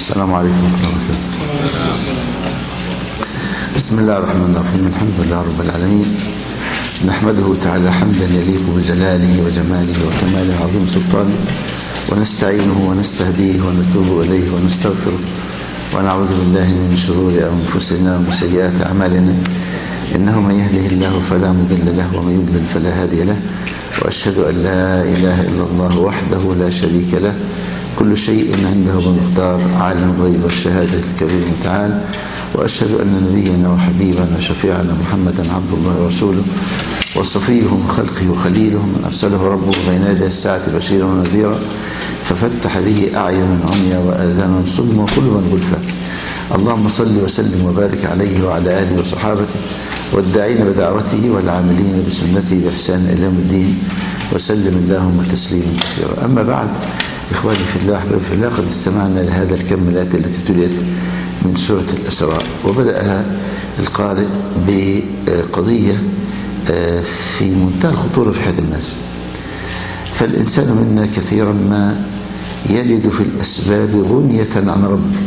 السلام عليكم ورحمة الله وبركاته. بسم الله الرحمن الرحيم. الحمد لله رب العالمين، نحمده تعالى حمدا يليق بجلاله وجماله وكماله عظيم سلطانه، ونستعينه ونستهديه ونتوب إليه ونستغفره، ونعوذ بالله من شرور أنفسنا ومن سيئات أعمالنا، إنه من يهده الله فلا مضل له ومن يضلل فلا هادي له، وأشهد أن لا إله إلا الله وحده لا شريك له، كل شيء عنده بمقدار، عالم الغيب والشهادة الكبير المتعال، وأشهد أن نبينا وحبيبنا شفيعنا محمدا عبد الله ورسوله وصفيه من خلقه وخليله، من أرسله ربه بين يدي الساعة بشيرا ونذيرا، ففتح به أعين عميا وآذانا صما وقلوبا غلفا. اللهم صل وسلم وبارك عليه وعلى آله وصحابته والداعين بدعوته والعاملين بسنته بإحسان إلى يوم الدين، وسلم اللهم تسليما كثيرا. أما بعد، إخواني في الله أحبابي في الله، قد استمعنا لهذا الكم الآتي التي تليت من سورة الإسراء، وبدأها القارئ بقضية في منتهى الخطورة في حياة الناس. فالإنسان منا كثيرا ما يجد في الأسباب غنية عن ربه،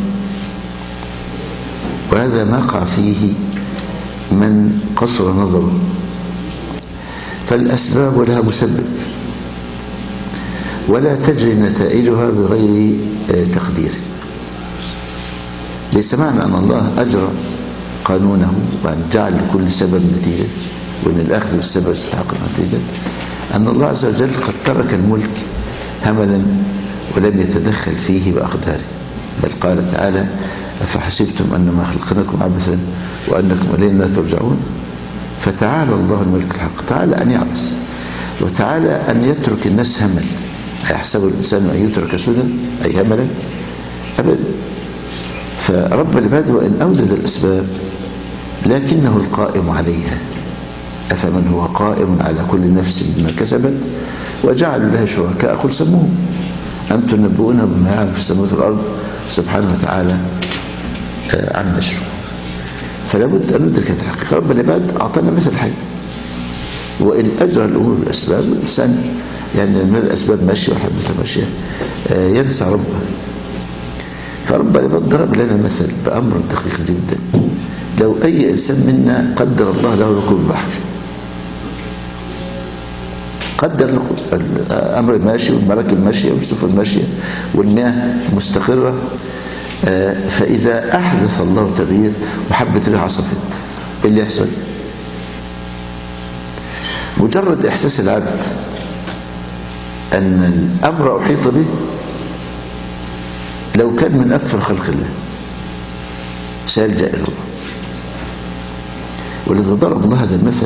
وهذا ما قع فيه من قصر نظره. فالأسباب لها مسبب، ولا تجري نتائجها بغير تقدير. ليس معنى أن الله أجرى قانونه وأن جعل لكل سبب نتيجة، وأن الأخذ بالسبب يستحق النتيجة، أن الله عز وجل قد ترك الملك هملا ولم يتدخل فيه بأقداره، بل قال تعالى: أفحسبتم أنما خلقناكم عبثا وأنكم إلينا لا ترجعون. فتعالى الله الملك الحق، تعالى أن يعبث، وتعالى أن يترك الناس همل. أيحسب الإنسان أن يترك سدى أي هملا؟ أبدا. فرب العباد وإن أوجد الأسباب لكنه القائم عليها. أفمن هو قائم على كل نفس بما كسبت وجعلوا لها شركاء قل سموهم أم تنبؤونه بما يعلم في السماوات والأرض سبحانه وتعالى عما يشركون. فلا بد أن ندرك الحقيقة. رب العباد أعطانا مثل حي، وإن أجرى الأمور بالأسباب، الإنسان يعني من الأسباب ماشية وحدثها ماشية ينسى ربه. فرب العباد ضرب لنا مثل بأمر دقيق جدا. لو أي إنسان منا قدر الله له ركوب البحر، قدر الأمر الماشي والمراكب ماشية والسفن ماشية والمياه مستقرة، فإذا أحدث الله تغيير وحبة ريح عصفت، إيه اللي يحصل؟ مجرد إحساس العبد أن الأمر أحيط به، لو كان من أكثر خلق الله سيلجأ إلى الله. ولذا ضرب الله هذا المثل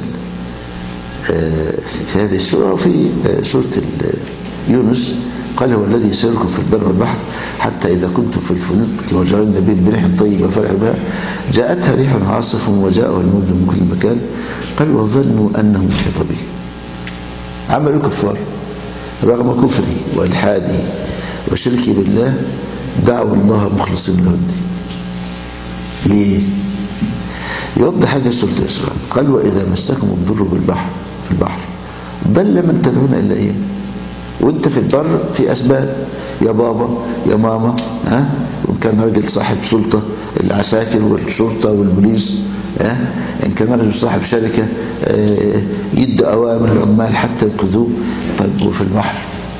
في هذه السورة، وفي سورة يونس قال: هو الذي يسيركم في البر والبحر حتى إذا كنتم في الفلك وجرين بهم بريح طيب وفرحوا بها جاءتها ريح عاصف وجاءه الموج من كل مكان قال وظنوا أنهم محيط به. عملوا كفار رغم كفره وإلحاده وشركه بالله، دعوا الله مخلصين له الدين. ليه؟ يوضح هذه سورة الإسراء. قال: وإذا مسكم الضر في البحر ضل من تدعون إلا إياه. وانت في البر في أسباب، يا بابا يا ماما، وإن كان راجل صاحب سلطة العساكر والشرطة والبوليس، إن كان رجل صاحب شركة يدي أوامر العمال حتى ينقذوه. طيب وفي البحر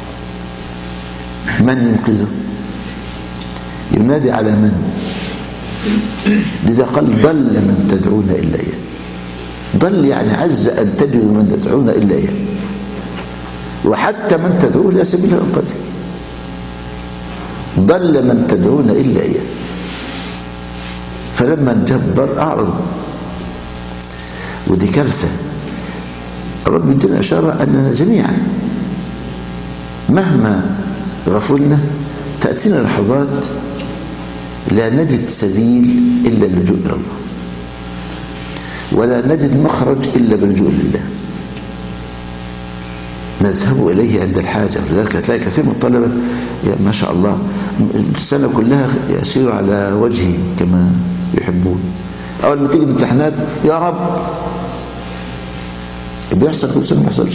من ينقذه؟ ينادي على من؟ لذا قال: ضل من تدعون إلا إياه. ضل يعني عز أن تجدوا من تدعون إلا إياه، وحتى من تدعوه لا سبيل للإنقاذ. ضل من تدعون إلا إياه. فلما انتهى الضر أعرض، ودي كارثة. الرب يدينا إشارة أننا جميعا مهما غفلنا تأتينا لحظات لا نجد سبيل إلا اللجوء إلى الله، ولا نجد مخرج إلا باللجوء لله. نذهب إليه عند الحاجة. ولذلك تلاقي كثير من الطلبة ما شاء الله السنة كلها يسير على وجهه كما يحبون، أول ما تيجي الامتحانات يا رب بيحصل كل سنة ما يحصلش.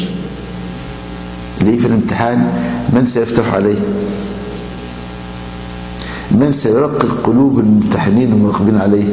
ليه؟ في الامتحان من سيفتح عليه؟ من سيرقق قلوب الممتحنين والمراقبين عليه؟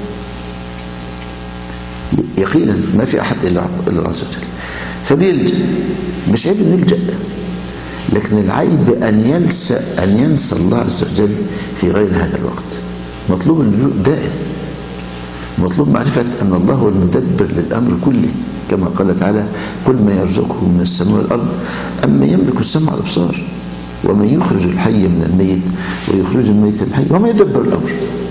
يقينا ما في أحد إلا الله عز وجل. فبيلجأ، مش عيب أن يلجأ، لكن العيب أن ينسى الله عز وجل في غير هذا الوقت. مطلوب اللجوء دائم، مطلوب معرفة أن الله هو المدبر للأمر كله، كما قال تعالى: قل ما يرزقكم من السماء والأرض أم يملك السمع والأبصار ومن يخرج الحي من الميت ويخرج الميت من الحي وما يدبر الأمر.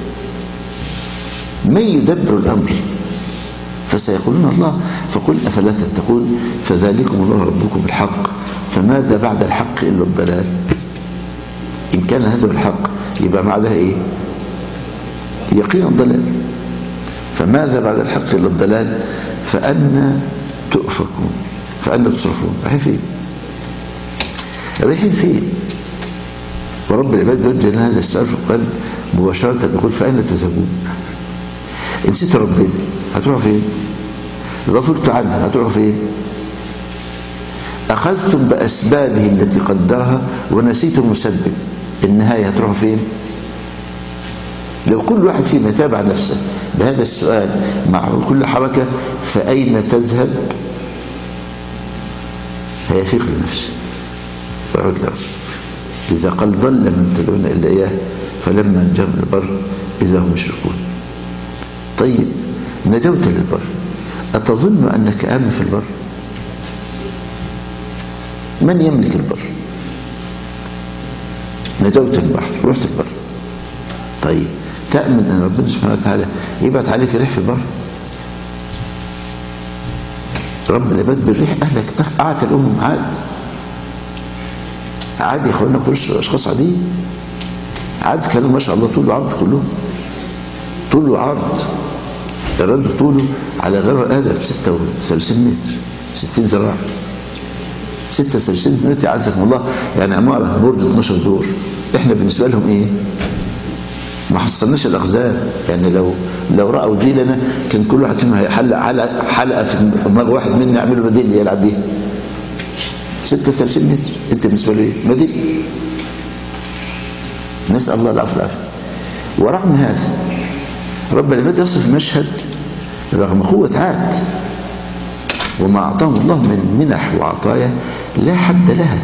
من يدبر الأمر؟ فسيقولون الله، فقل أفلا تتقون، فذلكم الله ربكم الحق، فماذا بعد الحق إلا الضلال؟ إن كان هذا الحق يبقى بعدها إيه؟ يقين الضلال. فماذا بعد الحق إلا الضلال؟ فأنا تؤفكون، فأنا تصرفون. رايحين فين؟ رايحين فين؟ ورب العباد يوجه لنا هذا السؤال فقال مباشرة، يقول: فأين تذهبون؟ إن نسيت ربنا هتروحوا فين؟ غفلت عنه هتروحوا فين؟ أخذتم بأسبابه التي قدرها ونسيتم المسبب، النهاية هتروحوا فين؟ لو كل واحد فينا تابع نفسه بهذا السؤال مع كل حركة فأين تذهب، هيفيق لنفسه ويعود له. إذا قال: ضل من تدعون إلا إياه فلما نجاهم البر إذا هم يشركون. طيب، نجوت للبر، أتظن أنك آمن في البر؟ من يملك البر؟ نجوت البحر، رحت البر. طيب، تأمن أن ربنا سبحانه وتعالى يبعت عليك ريح في البر؟ رب العباد بالريح أهلك قعت الأمم عاد يا إخوانا، كلش أشخاص عاديين، عاد كانوا ما شاء الله طوله عرض، كلهم طوله عرض. الرجل طوله على غير آدم 36 متر، 60 ذراع، 36 متر عزكم الله، يعني عمارة برج 12 دور. احنا بالنسبة لهم ايه؟ ما حصلناش الأغزال. يعني لو رأوا جيلنا كان كل واحد فيهم هيحلق حلقة في دماغ واحد منا يعملوا ميدالية يلعب بيها. 36 متر انت بالنسبة له ايه؟ ميدالية. نسأل الله العفو والعافية. ورغم هذا رب العباد يصف مشهد رغم قوة عاد وما أعطاهم الله من منح وعطايا لا حد لها،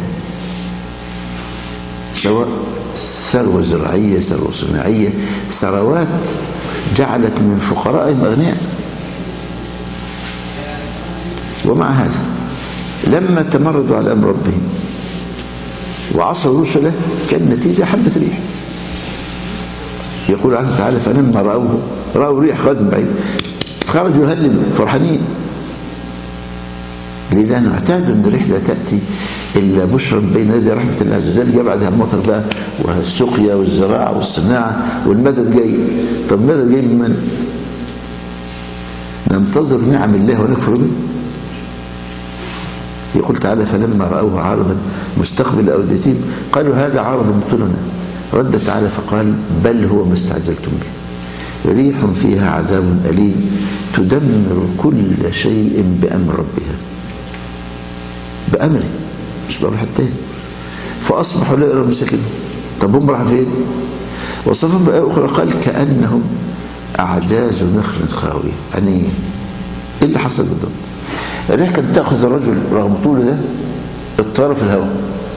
سواء ثروة زراعية، ثروة صناعية، ثروات جعلت من فقرائهم أغنياء. ومع هذا لما تمردوا على أمر ربهم وعصوا رسله كان النتيجة حبة ريح. يقول عنه تعالى: فلما رأوا ريح قادم بعيد خرجوا يهللوا فرحانين. لأنه اعتادوا أن الريح لا تأتي إلا بشرا بين يدي رحمة الله عز وجل، جاء بعدها المطر بقى والسقيا والزراعة والصناعة والمدد جاي. طب المدد جاي من من؟ ننتظر نعم الله ونكفر به. يقول تعالى: فلما رأوه عارضا مستقبل أوديتهم قالوا هذا عارض ممطرنا. رد تعالى فقال: بل هو ما استعجلتم به، ريح فيها عذاب أليم تدمر كل شيء بأمر ربها، بأمره، مش بأمر حتى. فأصبحوا لا يرون مساكنهم. طب هم راحوا فين؟ وصفهم بآية أخرى قال: كأنهم أعجاز نخل خاوية. يعني إيه اللي حصل بالضبط؟ الريح كانت تأخذ الرجل رغم طوله ده اضطر في الهواء،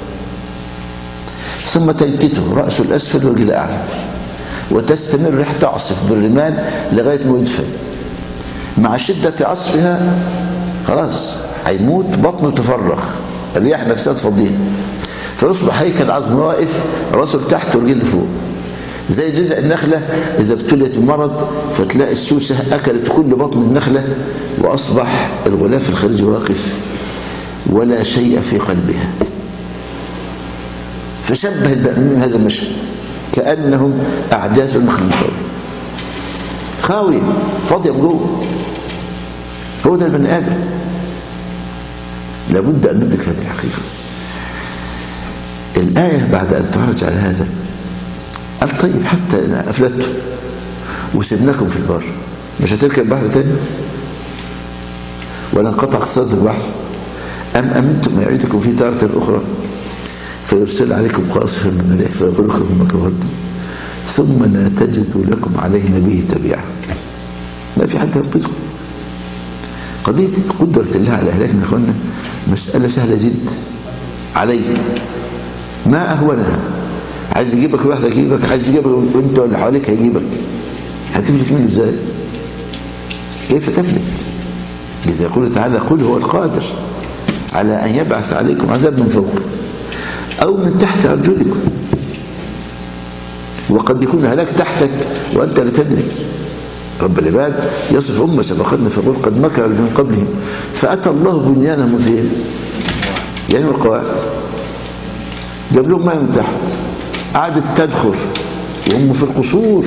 ثم تنكته رأسه الأسفل وجه الأعلى، وتستمر الريح تعصف بالرمال لغاية ما يدفن. مع شدة عصفها خلاص هيموت، بطنه تفرغ، الرياح نفسها تفضيها، فيصبح هيكل عظم واقف، راسه لتحت ورجله لفوق، زي جذع النخلة إذا ابتليت بمرض فتلاقي السوسة أكلت كل بطن النخلة وأصبح الغلاف الخارجي واقف ولا شيء في قلبها. فشبه المؤمنين هذا المشهد كأنهم أعجاز نخل خاوية فاضية من جوه. هو ده البني آدم. لابد أن ندرك هذه الحقيقة. الآية بعد أن تعرج على هذا قال: طيب حتى إن أفلتوا وسبناكم في البر مش هتركب البحر تاني ولا انقطع اقتصاد البحر؟ أم أمنتم يعيدكم في تارة أخرى فيرسل عليكم قاصفا من الريح فيغرقكم بما كفرتم ثم لا تجدوا لكم علينا به تبيعا. ما في حد ينقذكم. قضية قدرة الله على إهلاكنا يا أخوانا مسألة سهلة جدا عليه، ما أهونها. عايز يجيبك واحد يجيبك، عايز يجيبك وانت واللي حواليك هيجيبك، هتفلت منه ازاي؟ كيف تفلت؟ لذا يقول تعالى قل هو القادر على أن يبعث عليكم عذاب من فوق أو من تحت أرجلكم، وقد يكون الهلاك تحتك وأنت لا تدري. رب العباد يصف أمة سبقتنا فيقول قد مكر من قبلهم فأتى الله بنيانهم فين؟ يعني القواعد، جاب لهم ماء من تحت، قعدت تدخل وهم في القصور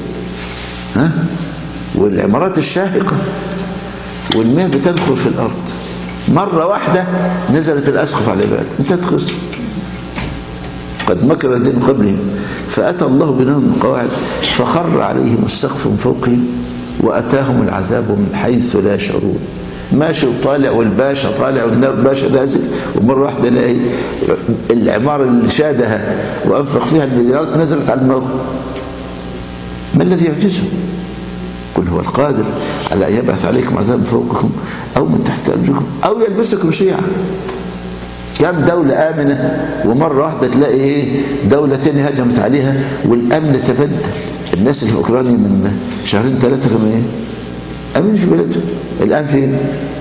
والعمارات الشاهقة والماء بتدخل في الأرض، مرة واحدة نزلت الأسقف على العباد انت تخسر. قد مكر الذين من قبلهم فأتى الله بنيانهم من قواعد فخر عليهم السقف من فوقهم وأتاهم العذاب من حيث لا يشعرون. ماشي وطالع والباشا طالع والباشا نازل، ومرة واحدة نلاقي العمارة اللي شادها وأنفق فيها المليارات نزلت على الموت. ما الذي يعجزه؟ قل هو القادر على أن يبعث عليكم عذاب من فوقكم أو من تحت أرجلكم أو يلبسكم شيعا. كم دولة آمنة ومرة واحدة تلاقي دولة تانية هجمت عليها والأمن تبدل. الناس اللي في أوكرانيا من شهرين ثلاثة كانوا أمن في بلدهم، الآن فين؟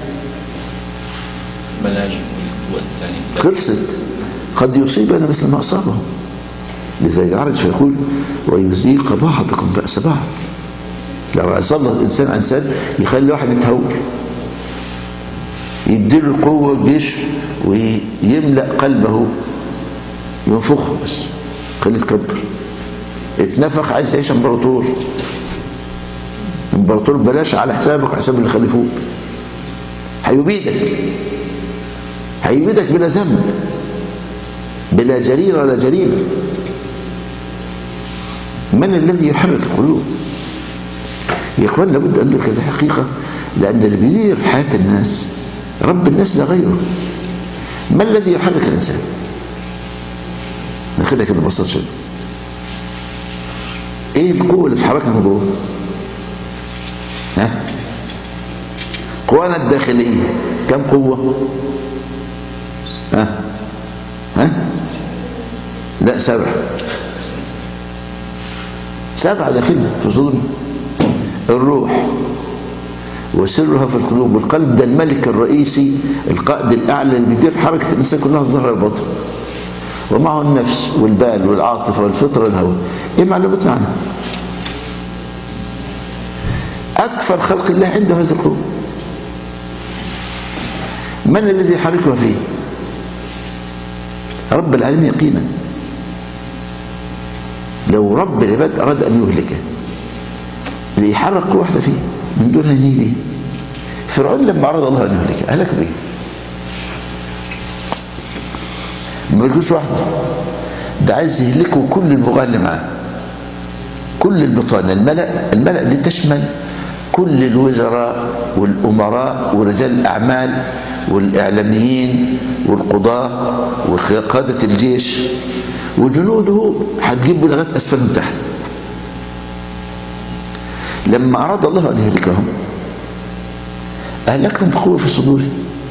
خلصت. قد يصيبنا مثل ما أصابهم. لذا يعرج فيقول ويذيق بعضكم بأس بعض. لو يسلط الإنسان عن إنسان يخلي واحد يتهور، يديله القوة والجيش ويملأ قلبه ينفخه بس خليه يتكبر. اتنفخ عايز يعيش امبراطور، امبراطور بلاش على حسابك وحساب اللي خلفوك. هيبيدك بلا ذنب بلا جريرة ولا جريمة. من الذي يحرك القلوب؟ يا اخوان لابد ان ندرك هذه حقيقة، لأن اللي بيدير حياة الناس رب الناس لا غيره. ما الذي يحرك الإنسان؟ ناخدها كده ببساطة شوية. ايه القوة اللي بتحركنا من جوه؟ قوانا الداخلية كم قوة؟ لا 7 داخلنا في صدورنا. الروح وسرها في القلوب، والقلب ده الملك الرئيسي القائد الأعلى اللي بيدير حركة الإنسان كلها في ظهر الباطن، ومعه النفس والبال والعاطفة والفطرة والهوى. ايه معلوماتنا عنها؟ أكثر خلق الله عنده هذه القوة. من الذي يحركها فيه؟ رب العالمين يقينا. لو رب العباد أراد أن يهلكه ليحرك قوة واحدة فيه من دونها يهلكه. فرعون لما أراد الله أن يهلكه أهلك بيه، ما يلقوش واحدة، ده عايز يهلكه كل البغاة اللي معاه، كل البطانة. الملأ دي تشمل كل الوزراء والأمراء ورجال الأعمال والإعلاميين والقضاة وقادة الجيش وجنوده، هتجيبوا لغاية أسفلهم تحت. لما أراد الله أن يهلكهم أهلكهم بقوة في صدوره.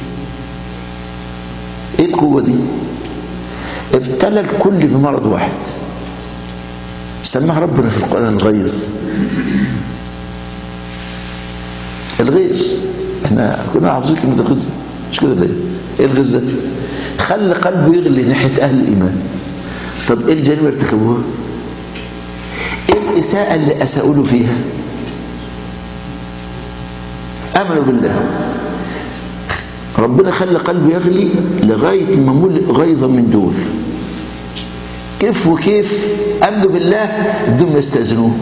إيه القوة دي؟ ابتلى الكل بمرض واحد سماه ربنا في القرآن الغيظ. الغيظ احنا كنا حافظين كلمة الغيظ مش كده ليه؟ ايه الغيظ ده؟ خلى قلبه يغلي ناحية أهل الإيمان. طب ايه الجريمة اللي ارتكبوها؟ ايه الإساءة اللي أساءوا له فيها؟ آمنوا بالله، ربنا خلى قلبه يغلي لغاية ما ملئ غيظا من دول. كيف وكيف آمنوا بالله بدون ما يستأذنوه.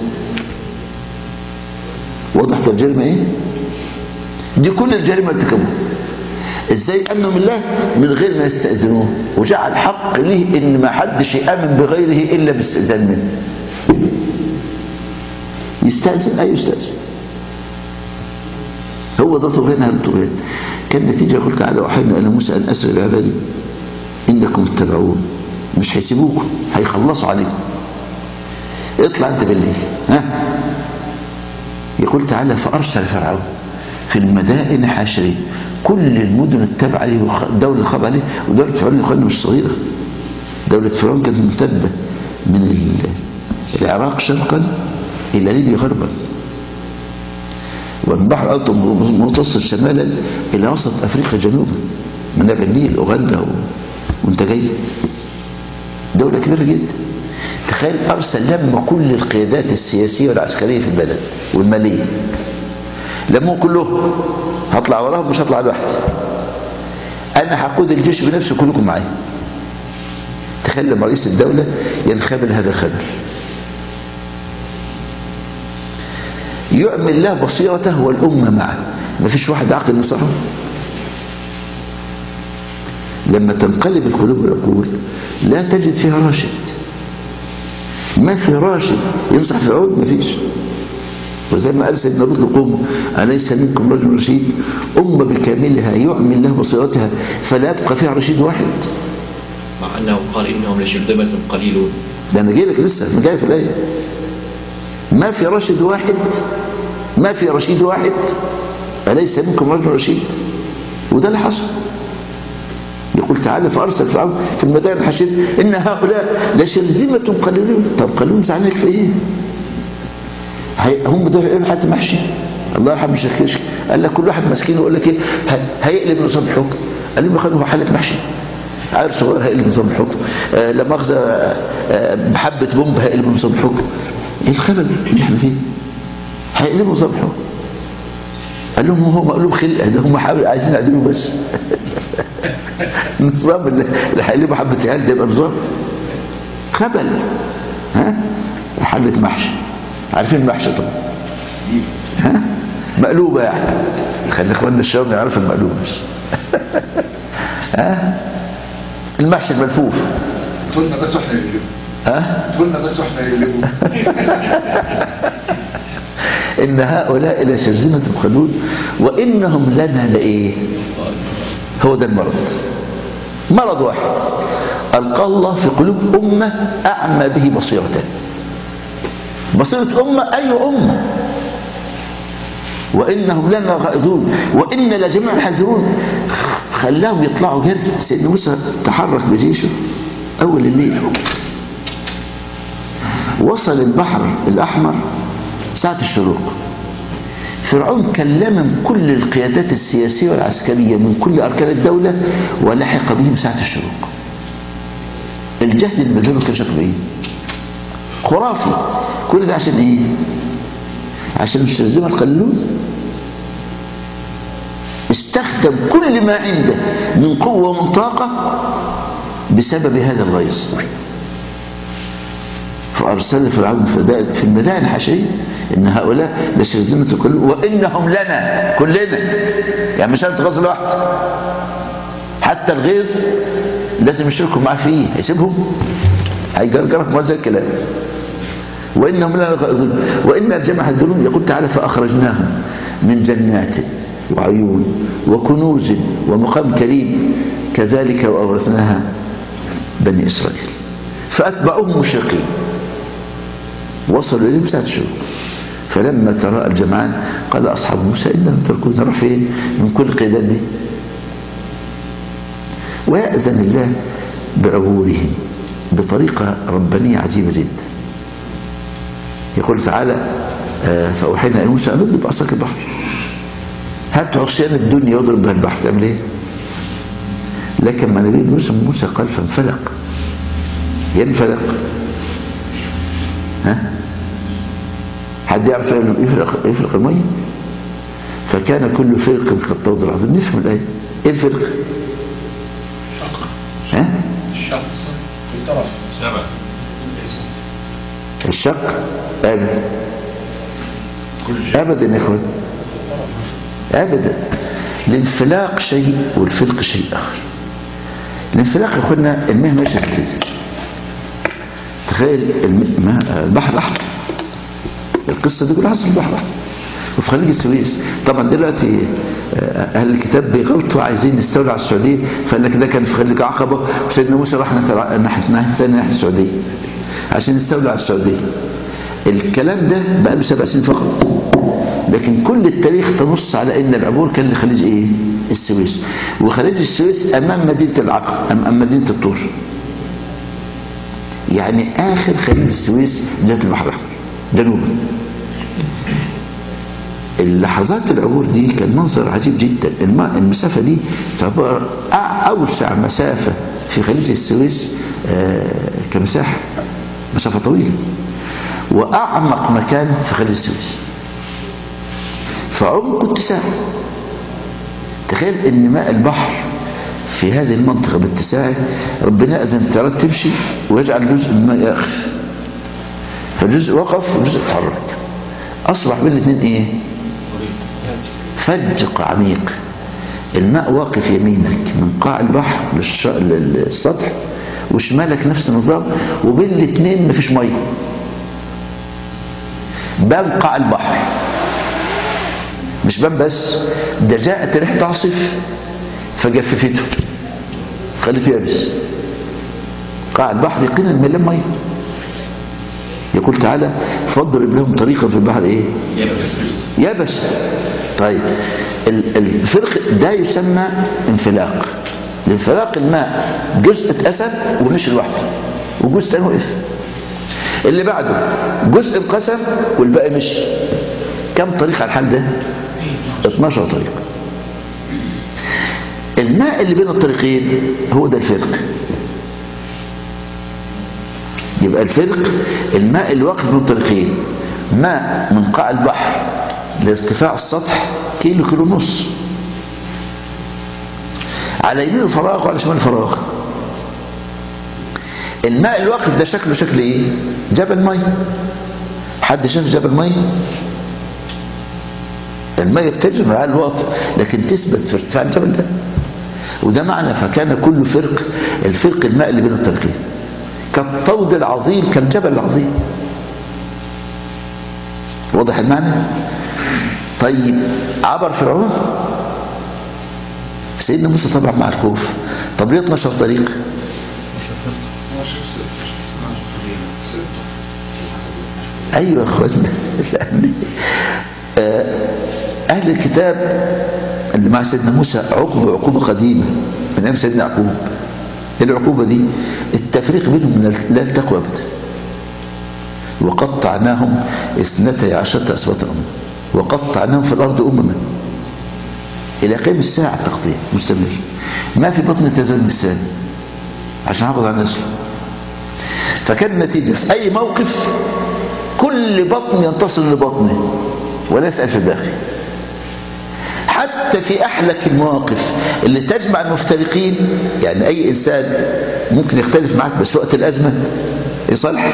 وضحت الجريمة ايه؟ دي كل الجريمة اللي ارتكبوها. ازاي امنوا بالله من غير ما يستأذنوه، وجعل حق ليه ان ما حدش يامن بغيره الا باستئذان منه. يستأذن؟ اي يستأذن. هو ده طغيان هل طغيان. كان نتيجة يقول تعالى وحينا الى موسى ان اسر بعبادي انكم تتبعون. مش هيسيبوكم، هيخلصوا عليكم. اطلع انت بالليل. ها؟ يقول تعالى فأرسل فرعون في المدائن حاشرين، كل المدن التابعة عليه الدولة الخاضعة عليه. ودولة فرعون يا مش صغيرة، دولة فرعون كانت ممتدة من العراق شرقا إلى ليبيا غربا، والبحر المتوسط شمالا إلى وسط أفريقيا جنوبا، من نهر النيل أوغندا وانت جاي. دولة كبيرة جدا. تخيل أرسل لما كل القيادات السياسية والعسكرية في البلد والمالية، لموا كلهم، هطلع وراهم مش هطلع لوحدي، أنا هقود الجيش بنفسي كلكم معايا. تخيل لما رئيس الدولة ينخبل هذا الخبر. يعمل له بصيرته والأمة معه، ما فيش واحد عاقل ينصحه. لما تنقلب القلوب والعقول لا تجد فيها راشد، ما في راشد ينصح فرعون، ما فيش. وزي ما قال سيدنا لوط لقومه أليس منكم رجل رشيد، أمة بكاملها يعمل له بصيرتها فلا يبقى فيها رشيد واحد، مع أنه قال إنهم لشرذمة قليلون. ده أنا جاي لك لسه، أنا جاي في الآية. ما في راشد واحد، ما في رشيد واحد، أليس منكم رجل رشيد. وده اللي حصل. يقول تعالى فأرسل فرعون في المدائن حاشرين إن هؤلاء لشرذمة قليلون. طب قليلون زعلانك في إيه؟ هم دول إيه حتى محشي. الله يرحم الشيخ كشك قال لك كل واحد مسكين يقول لك إيه هيقلب نظام الحكم. قال لهم هو حالة محشي، عيل صغير هيقلب نظام الحكم، لا مؤاخذة بحبة بومب هيقلب نظام الحكم. ايه الخبل اللي احنا فيه؟ هيقلبوا نظام الحكم. قال لهم هو مقلوب خلقه، ده هم عايزين يعدلوه بس. النظام اللي هيقلبوا حبة عيال ده يبقى نظام خبل. ها؟ حلة محشي، عارفين المحشي طبعا. ها؟ مقلوبة يعني، خلي اخواننا الشباب يعرفوا المقلوب بس. ها؟ المحشي الملفوف. قلنا بس واحنا نقلبه. ها؟ قلنا بس واحنا نقلبه. إن هؤلاء لشرذمة قليلون وإنهم لنا لإيه؟ هو ده المرض. مرض واحد ألقى الله في قلوب أمة أعمى به بصيرته. بصيرة أمة أي أمة. وإنهم لنا غائظون وإن لجميع حاذرون. خلاهم يطلعوا جري. سيدنا موسى تحرك بجيشه أول الليل، وصل البحر الأحمر ساعة الشروق. فرعون كلم كل القيادات السياسية والعسكرية من كل أركان الدولة ولحق بهم ساعة الشروق. الجهل اللي بذله كان شكله ايه؟ خرافي. كل ده عشان ايه؟ عشان الشرذمة القليلون. استخدم كل ما عنده من قوة ومن طاقة بسبب هذا الغيظ. فأرسل فرعون في المدائن حاشرين إن هؤلاء لشرذمة قليلون وإنهم لنا كلنا. يعني مش أنت غزل واحد، حتى الغيظ لازم يشاركوا معاه فيه، هيسيبهم؟ هيجرجرك ما زي الكلام. وإنهم لنا غائظون وإن الجمع حذرون. يقول تعالى فأخرجناهم من جنات وعيون وكنوز ومقام كريم كذلك وأورثناها بني إسرائيل. فأتبعوهم مشرقين، وصلوا إليهم ساعة الشروق. فلما تراءى الجمعان قال أصحاب موسى إنهم تركون. نروح فين من كل قيادات دي؟ ويأذن الله بعبورهم بطريقة ربانية عجيبة جدا. يقول تعالى فأوحينا إلى موسى أن اضرب بعصاك البحر. هات عصيان الدنيا يضرب بها البحر، تعمل إيه؟ لكن ما نبي موسى قال فانفلق. ينفلق. ها؟ حد يعرف يفرق المية؟ فكان كل فرق كالطود العظيم. نفهم الآية. ايه الفرق؟ ها؟ الشق الطرف سبع. الشق ابدا ابدا يا اخوان، ابدا. الانفلاق شيء والفلق شيء اخر. الانفلاق يا اخوانا المياه ماشيه كده. تخيل البحر الاحمر، القصه دي كلها حصلت في البحر الاحمر وفي خليج السويس. طبعا دلوقتي اهل الكتاب بيغلطوا عايزين يستولوا على السعوديه، فقال لك ده كان في خليج عقبه وسيدنا موسى راح ناحيه الثانيه ناحيه السعوديه عشان يستولوا على السعوديه. الكلام ده بقى له 7 سنين فقط، لكن كل التاريخ تنص على ان العبور كان لخليج ايه؟ السويس. وخليج السويس امام مدينة العقبة، امام مدينة الطور، يعني اخر خليج السويس جهة البحر الاحمر جنوبا. اللحظات العبور دي كان منظر عجيب جدا. المسافة دي تعتبر اوسع مسافة في خليج السويس كمساحة، مسافة طويلة، واعمق مكان في خليج السويس، فعمق اتساع. تخيل ان ماء البحر في هذه المنطقة باتساعه ربنا أذن الطيارات تمشي ويجعل جزء من الماء يأخذ، فجزء وقف وجزء اتحرك، أصبح بين الاثنين ايه؟ فج عميق. الماء واقف يمينك من قاع البحر للسطح، وشمالك نفس النظام، وبين الاثنين مفيش ميه. باب قاع البحر مش باب بس، ده جاءت ريحة عاصف فجففته خلته يابس. قاع البحر يقينا مليان ميه. يقول تعالى فضرب لهم طريقا في البحر ايه؟ يابس. طيب الفرق ده يسمى انفلاق. لانفلاق الماء جزء اتقسم ومشي لوحده، وجزء تاني وقف. اللي بعده جزء انقسم والباقي مشي. كم طريق على الحال ده؟ 12 طريق. الماء اللي بين الطريقين هو ده الفرق. يبقى الفرق الماء اللي واقف بين الطريقين، ماء من قاع البحر لارتفاع السطح كيلو كيلو ونص، على يمين الفراغ وعلى شمال الفراغ. الماء اللي واقف ده شكله شكل ايه؟ جبل ميه. حد شاف جبل ميه؟ الميه بتجري على الواطئ لكن تثبت في ارتفاع الجبل ده، وده معنى فكان كل فرق. الفرق الماء اللي بين الطريقين كالطود العظيم كالجبل العظيم. واضح المعنى؟ طيب عبر فرعون سيدنا موسى طبعا مع الخوف. طب ليه 12 طريق؟ ايوه يا اخوانا. اهل الكتاب اللي مع سيدنا موسى عقوبة قديمة من ايام سيدنا يعقوب. العقوبة دي التفريق بينهم لا التقوى ابدا. وقطعناهم 12 أسباط أمم، وقطعناهم في الأرض أمما إلى قيام الساعة. التقطيع مستمر، ما في بطن تزال بالثاني عشان حافظ على نسله. فكان النتيجة في أي موقف كل بطن ينتصر لبطنه ولا يسأل في الداخل. حتى في أحلك المواقف اللي تجمع المفترقين، يعني أي إنسان ممكن يختلف معك بس وقت الأزمة يصالحك.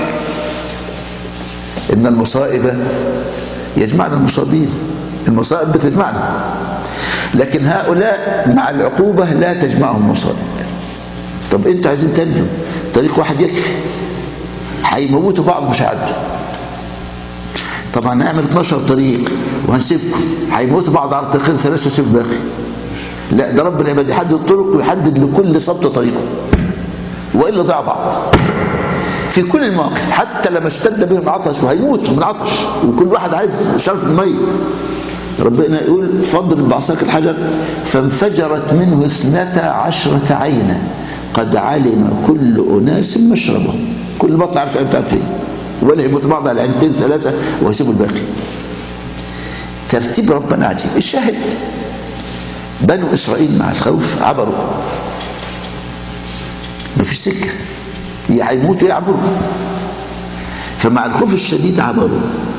إن المصائب يجمعنا المصابين، المصائب بتجمعنا، لكن هؤلاء مع العقوبة لا تجمعهم مصائب. طب أنتوا عايزين تنجوا طريق واحد يكفي، هيموتوا بعض مش هيعدوا. طبعا هنعمل 12 طريق وهنسيبكم، هيموتوا بعض على الطريقين 3 وسيب باقي. لا، ده ربنا يبقى يحدد الطرق ويحدد لكل سبط طريقه، والا ضيع بعض في كل المواقف. حتى لما اشتد بهم العطش وهيموتوا من العطش وكل واحد عايز شرب الميه، ربنا يقول فاضرب بعصاك الحجر فانفجرت منه 12 عينا قد علم كل اناس مشربهم. كل بطن عارف ايه بتاعت فين، ولا يموت بعض على عينتين 3 ويسيبوا الباقي. ترتيب ربنا عجيب. الشاهد بنو اسرائيل مع الخوف عبروا، مفيش سكه، يا هيموتوا يا يعبروا. فمع الخوف الشديد عبروا،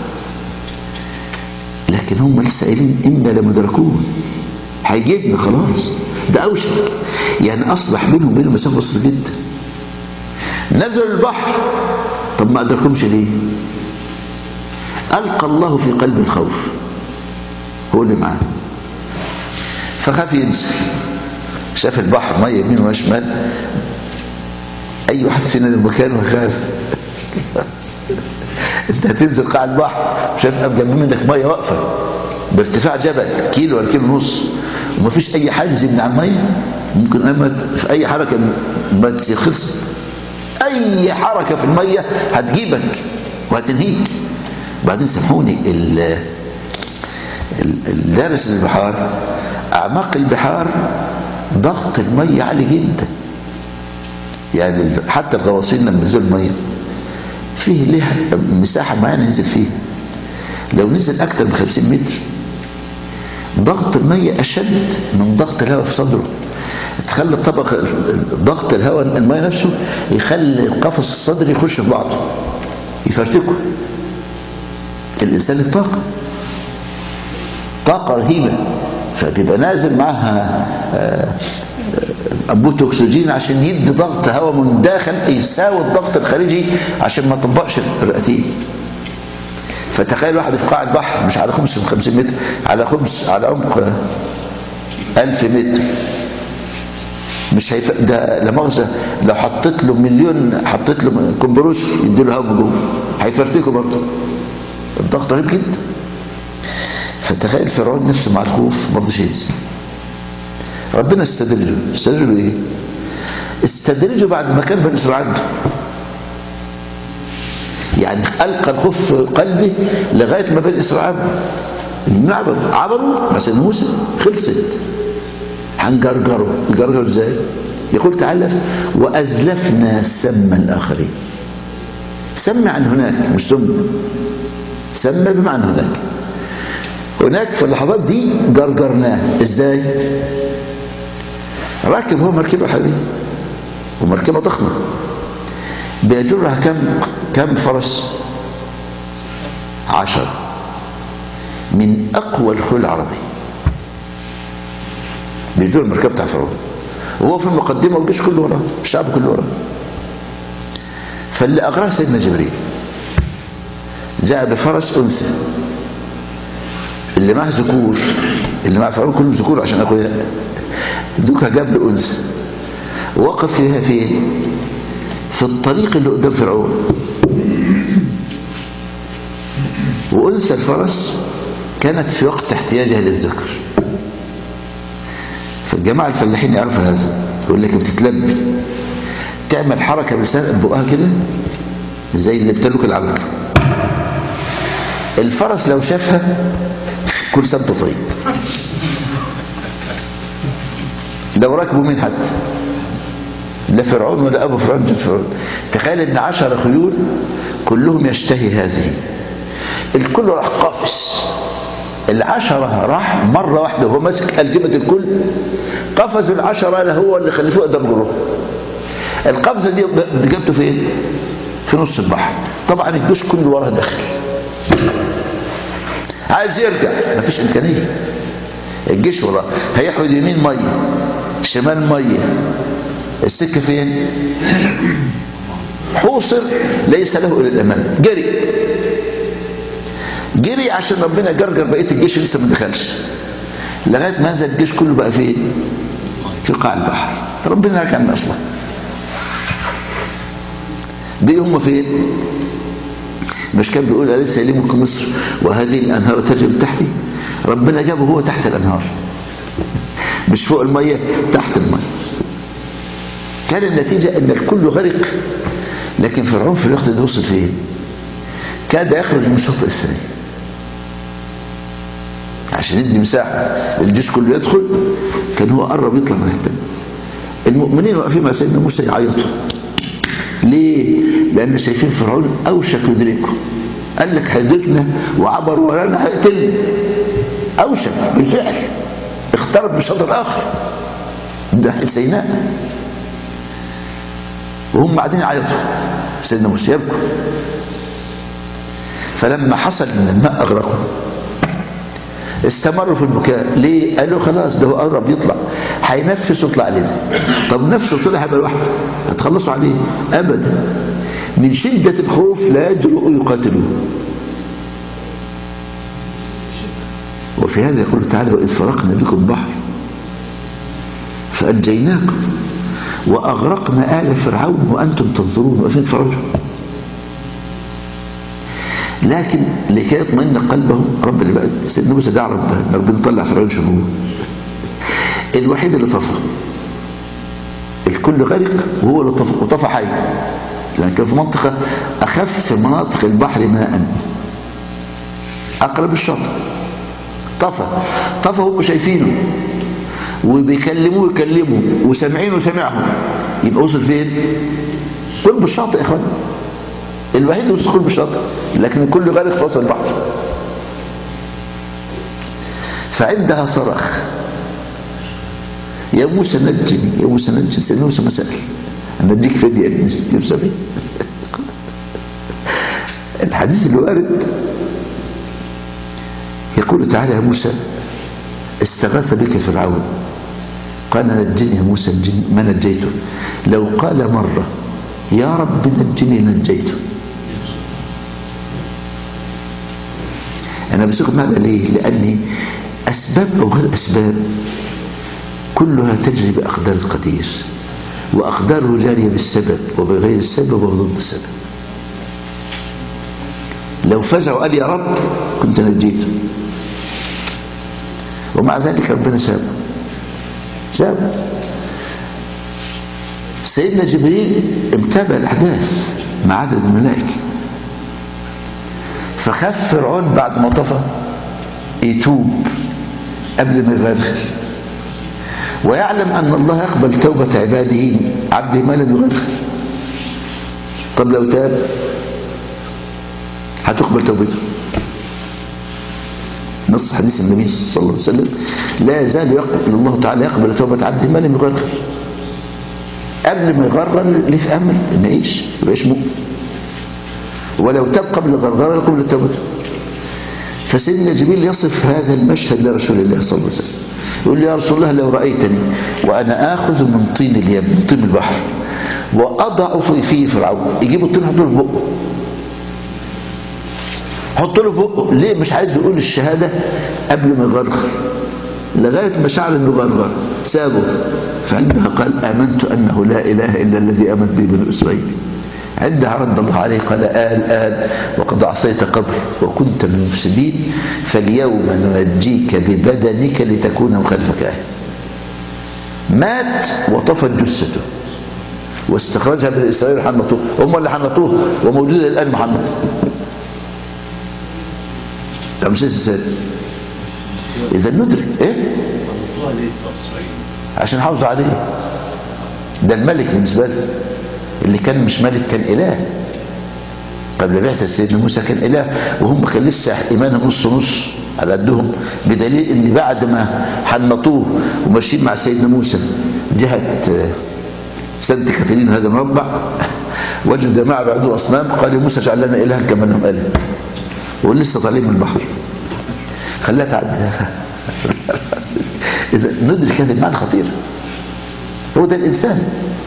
لكن هم لسه قايلين إنا لمدركون، هيجيبنا خلاص، ده أوشك. يعني أصبح بينهم وبينه مسافة بسيطة جدا. نزلوا البحر، طب ما أدركهمش ليه؟ ألقى الله في قلب الخوف، هو اللي معاه، فخاف ينزل. شاف البحر مية يمين وشمال، أي واحد فينا المكان وخاف. انت هتنزل قاع البحر شايف جنب منك ميه واقفه بارتفاع جبل كيلو ولا كيلو ونص، ومفيش اي حاجز يمنع الميه. ممكن في اي حركه ما خلصت، اي حركه في الميه هتجيبك وهتنهيك. وبعدين سامحوني الدارس البحار، أعماق البحار ضغط المية عالي جدا، يعني حتى الغواصين لما نزل المية فيه ليه مساحة معينة ينزل فيها، لو نزل أكتر من 50 متر ضغط المية أشد من ضغط الهواء في صدره، تخلي الطبقة ضغط الهواء المية نفسه يخلي القفص الصدري يخش في بعضه يفرتكه. الإنسان له طاقة رهيبة، فبيبقى نازل معها أنبوبة أكسجين عشان يدي ضغط هواء من داخل يساوي الضغط الخارجي عشان ما تطبقش الرئتين. فتخيل واحد في قاع البحر مش على 50 متر، على عمق 1000 متر، مش ده لا مؤاخذة لو حطيت له مليون، حطيت له كمبروش يديله هوا جوه هيفرتكه برضه، الضغط رهيب جدا. فتخيل فرعون نفسه مع الخوف ما رضيش ينزل. ربنا استدرجه ايه؟ استدرجه بعد ما كان بني اسرائيل عنده، يعني ألقى الخوف في قلبه لغاية ما بني إسرائيل عبروا مثلا موسى خلصت، هنجرجره ازاي؟ يقول تعالى وأزلفنا سم الآخرين. سم عن هناك، مش سم بمعنى هناك في اللحظات دي جرجرناه ازاي؟ راكب هو مركبة حبيبي، ومركبة ضخمة بيجرها كم فرس؟ 10 من أقوى الخيول العربي بيجر المركبة بتاع فرعون، وهو في المقدمة والجيش كله وراه، الشعب كله وراه. فاللي أغراه سيدنا جبريل جاء بفرس أنثى، اللي معه ذكور، اللي مع فرعون كلهم ذكور عشان أقوياء، دوكها جاب له أنثى وقف فيها فين؟ في الطريق اللي قدام فرعون، وأنثى الفرس كانت في وقت احتياجها للذكر. فالجماعة الفلاحين يعرفوا هذا، يقول لك بتتلبي تعمل حركة بلسان بقها كده زي اللي بتلوك العلق، الفرس لو شافها كل سنة طيب، لو ركبوا مين حتى، لا فرعون ولا أبو فرعون جد فرعون. تخيل ان 10 خيول كلهم يشتهي هذه، الكل راح قفز، 10 راح مرة واحدة وهو ماسك ألجمة الكل، قفز 10 لا هو اللي خلفوه قدام جروه. القفزة دي جابته فين؟ في نص البحر، طبعا الجيش كله وراه داخل عايز يرجع، مفيش إمكانية، الجيش وراه هيحود يمين مية شمال مية، السكة فين؟ حوصر ليس له إلى الأمام، جري عشان ربنا جرجر بقية الجيش لسه ما دخلش، لغاية ما نزل الجيش كله بقى فين؟ في قاع البحر. ربنا رجع من أصلا بقي هم فين؟ مش كان بيقول أليس يليمكم مصر وهذه الأنهار تجري من تحتي؟ ربنا جابه هو تحت الأنهار، مش فوق المية، تحت المية. كان النتيجة أن الكل غرق، لكن فرعون في الوقت ده وصل فين؟ كاد يخرج من الشاطئ الثاني عشان يدي مساحة الجيش كله يدخل، كان هو قرب يطلع من الثاني. المؤمنين واقفين مع سيدنا موسى يعيطوا، ليه؟ لأن شايفين فرعون أوشك يدركه، قال لك هيدركنا وعبر ورانا هيقتلنا، أوشك بالفعل، اقترب من الشاطئ الآخر ده سيناء، وهم قاعدين يعيطوا، سيدنا موسى يبكوا. فلما حصل ان الماء اغرقهم استمروا في البكاء، ليه؟ قالوا خلاص ده هو قرب يطلع، هينفس ويطلع علينا. طب نفسه طلع هيبقى لوحده، هتخلصوا عليه؟ ابدا، من شدة الخوف لا يجرؤوا يقاتلوه. وفي هذا يقول تعالى وإذ فرقنا بكم البحر فأنجيناكم وأغرقنا آل فرعون وأنتم تنظرون، وفين فرعون؟ لكن لكي يطمئن قلبه رب العباد سيدنا موسى دعا ربنا طلع فرعون شنو الوحيد اللي طفى، الكل غرق وهو اللي طفى، وطفى حي، لأن كان في منطقة أخف مناطق البحر ماء، أقرب الشاطئ. طفى هم شايفينه وبيكلموه وسامعينه وسامعهم، يبقى وصل فين؟ قرب الشاطئ يا اخوان، الوحيد اللي وصل قرب الشاطئ، لكن الكل غارق في وسط البحر. فعندها صرخ: يا موسى نجني، يا موسى نجني. سيدنا موسى ما سأل: أنا أديك فدية يا ابن 60 الحديث اللي وارد يقول تعالى: يا موسى استغاث بك فرعون قال نجني يا موسى، ما نجيته. لو قال مرة يا رب نجني نجيته. أنا بسوق ماذا ليه؟ لأني أسباب أو غير أسباب كلها تجري بأقدار القدير، وأقداره جارية بالسبب وبغير السبب وضد السبب. لو فزع وقال يا رب كنت نجيته، ومع ذلك ربنا سابه. سيدنا جبريل متابع الأحداث مع عدد الملائكة، فخاف فرعون بعد ما طفى يتوب قبل ما يغرق، ويعلم أن الله يقبل توبة عبده ما لم يغرق. طب لو تاب هتقبل توبته. نص حديث النبي صلى الله عليه وسلم: لا يزال الله تعالى يقبل توبة عبده ما لم يغرق. قبل ما يغرر ليه في أمل إن يبقاش مؤمن، ولو تاب قبل الغرغرة قبل توبته. فسيدنا جبريل يصف هذا المشهد لرسول الله صلى الله عليه وسلم، يقول له: يا رسول الله لو رأيتني وأنا آخذ من طين اليم، من طين البحر، وأضع فيه فرعون، يجيب الطين يحطه في بقه، حط له في بقه. ليه؟ مش عايز يقول الشهادة قبل ما يغرغر، لغاية ما شعر انه غرغر سابه. فعندها قال: آمنت أنه لا إله إلا الذي آمنت به بنو إسرائيل. عندها رد الله عليه قال: آل وقد عصيت قبل وكنت من المفسدين، فاليوم ننجيك ببدنك لتكون خلفك آية. مات وطفت جثته واستخرجها بني إسرائيل حنطوه، هم اللي حنطوه وموجودة الآن محنط. تمشيش السادة. إذا ندرك عشان حافظ عليه. ده الملك بالنسبة له، اللي كان مش ملك كان إله. قبل بعثة سيدنا موسى كان إله، وهم كان لسه إيمانهم نص على قدهم، بدليل إن بعد ما حنطوه وماشيين مع سيدنا موسى جهة سانت كاترين هذا المربع، وجد معه بعده أصنام، قال يا موسى اجعل لنا إلها كما لهم آله، ولسه طالعين من البحر، خلاها تعدي. إذا ندرك هذه المعنى خطيرة. هو ده الإنسان.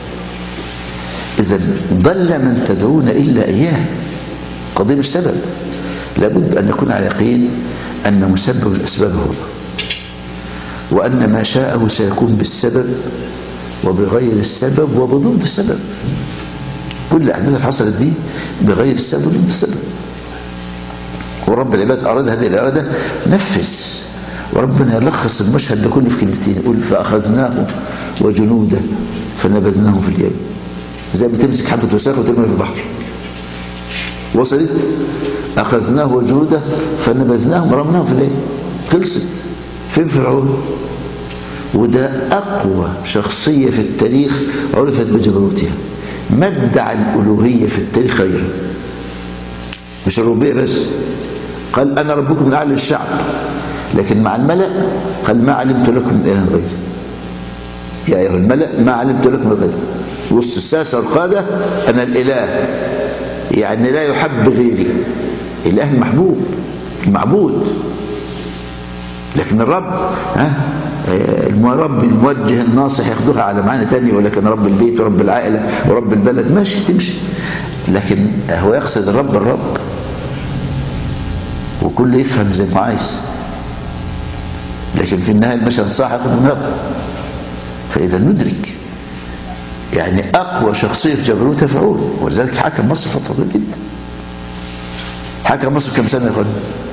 إذا ضل من تدعون إلا إياه. قضية مش سبب، لابد أن يكون على يقين أن مسبب الأسباب هو الله، وأن ما شاءه سيكون بالسبب وبغير السبب وبضد السبب. كل الأحداث اللي حصلت دي بغير السبب وضد السبب، ورب العباد أراد هذه الإرادة نفذ. وربنا يلخص المشهد ده كله في كلمتين، يقول: فأخذناه وجنوده فنبذناه في اليم. زي بتمسك حبة وساخ وترميها في البحر. وصلت؟ أخذناه وجنوده فنبذناه ورمناه في اليم. خلصت. فين فرعون؟ وده أقوى شخصية في التاريخ عرفت بجبروتها. ما ادعى الألوهية في التاريخ غيره، مش الربوبية بس. قال: أنا ربكم من أعلى الشعب، لكن مع الملأ قال: ما علمت لكم من إله غيري. يا أيها الملأ ما علمت لكم من غيري. وسط الساسة والقادة أنا الإله، يعني لا يحب غيري. إله المحبوب المعبود، لكن الرب الرب الموجه الناصح ياخدوها على معنى تاني، ولكن رب البيت ورب العائلة ورب البلد ماشي تمشي، لكن هو يقصد الرب وكل يفهم زي ما عايز، لكن في النهاية المشهد صح ياخد النار. فإذا ندرك يعني أقوى شخصية في جبروتها فرعون، ولذلك حكم مصر فترة طويلة جدا. حكم مصر كم سنة يا اخوان؟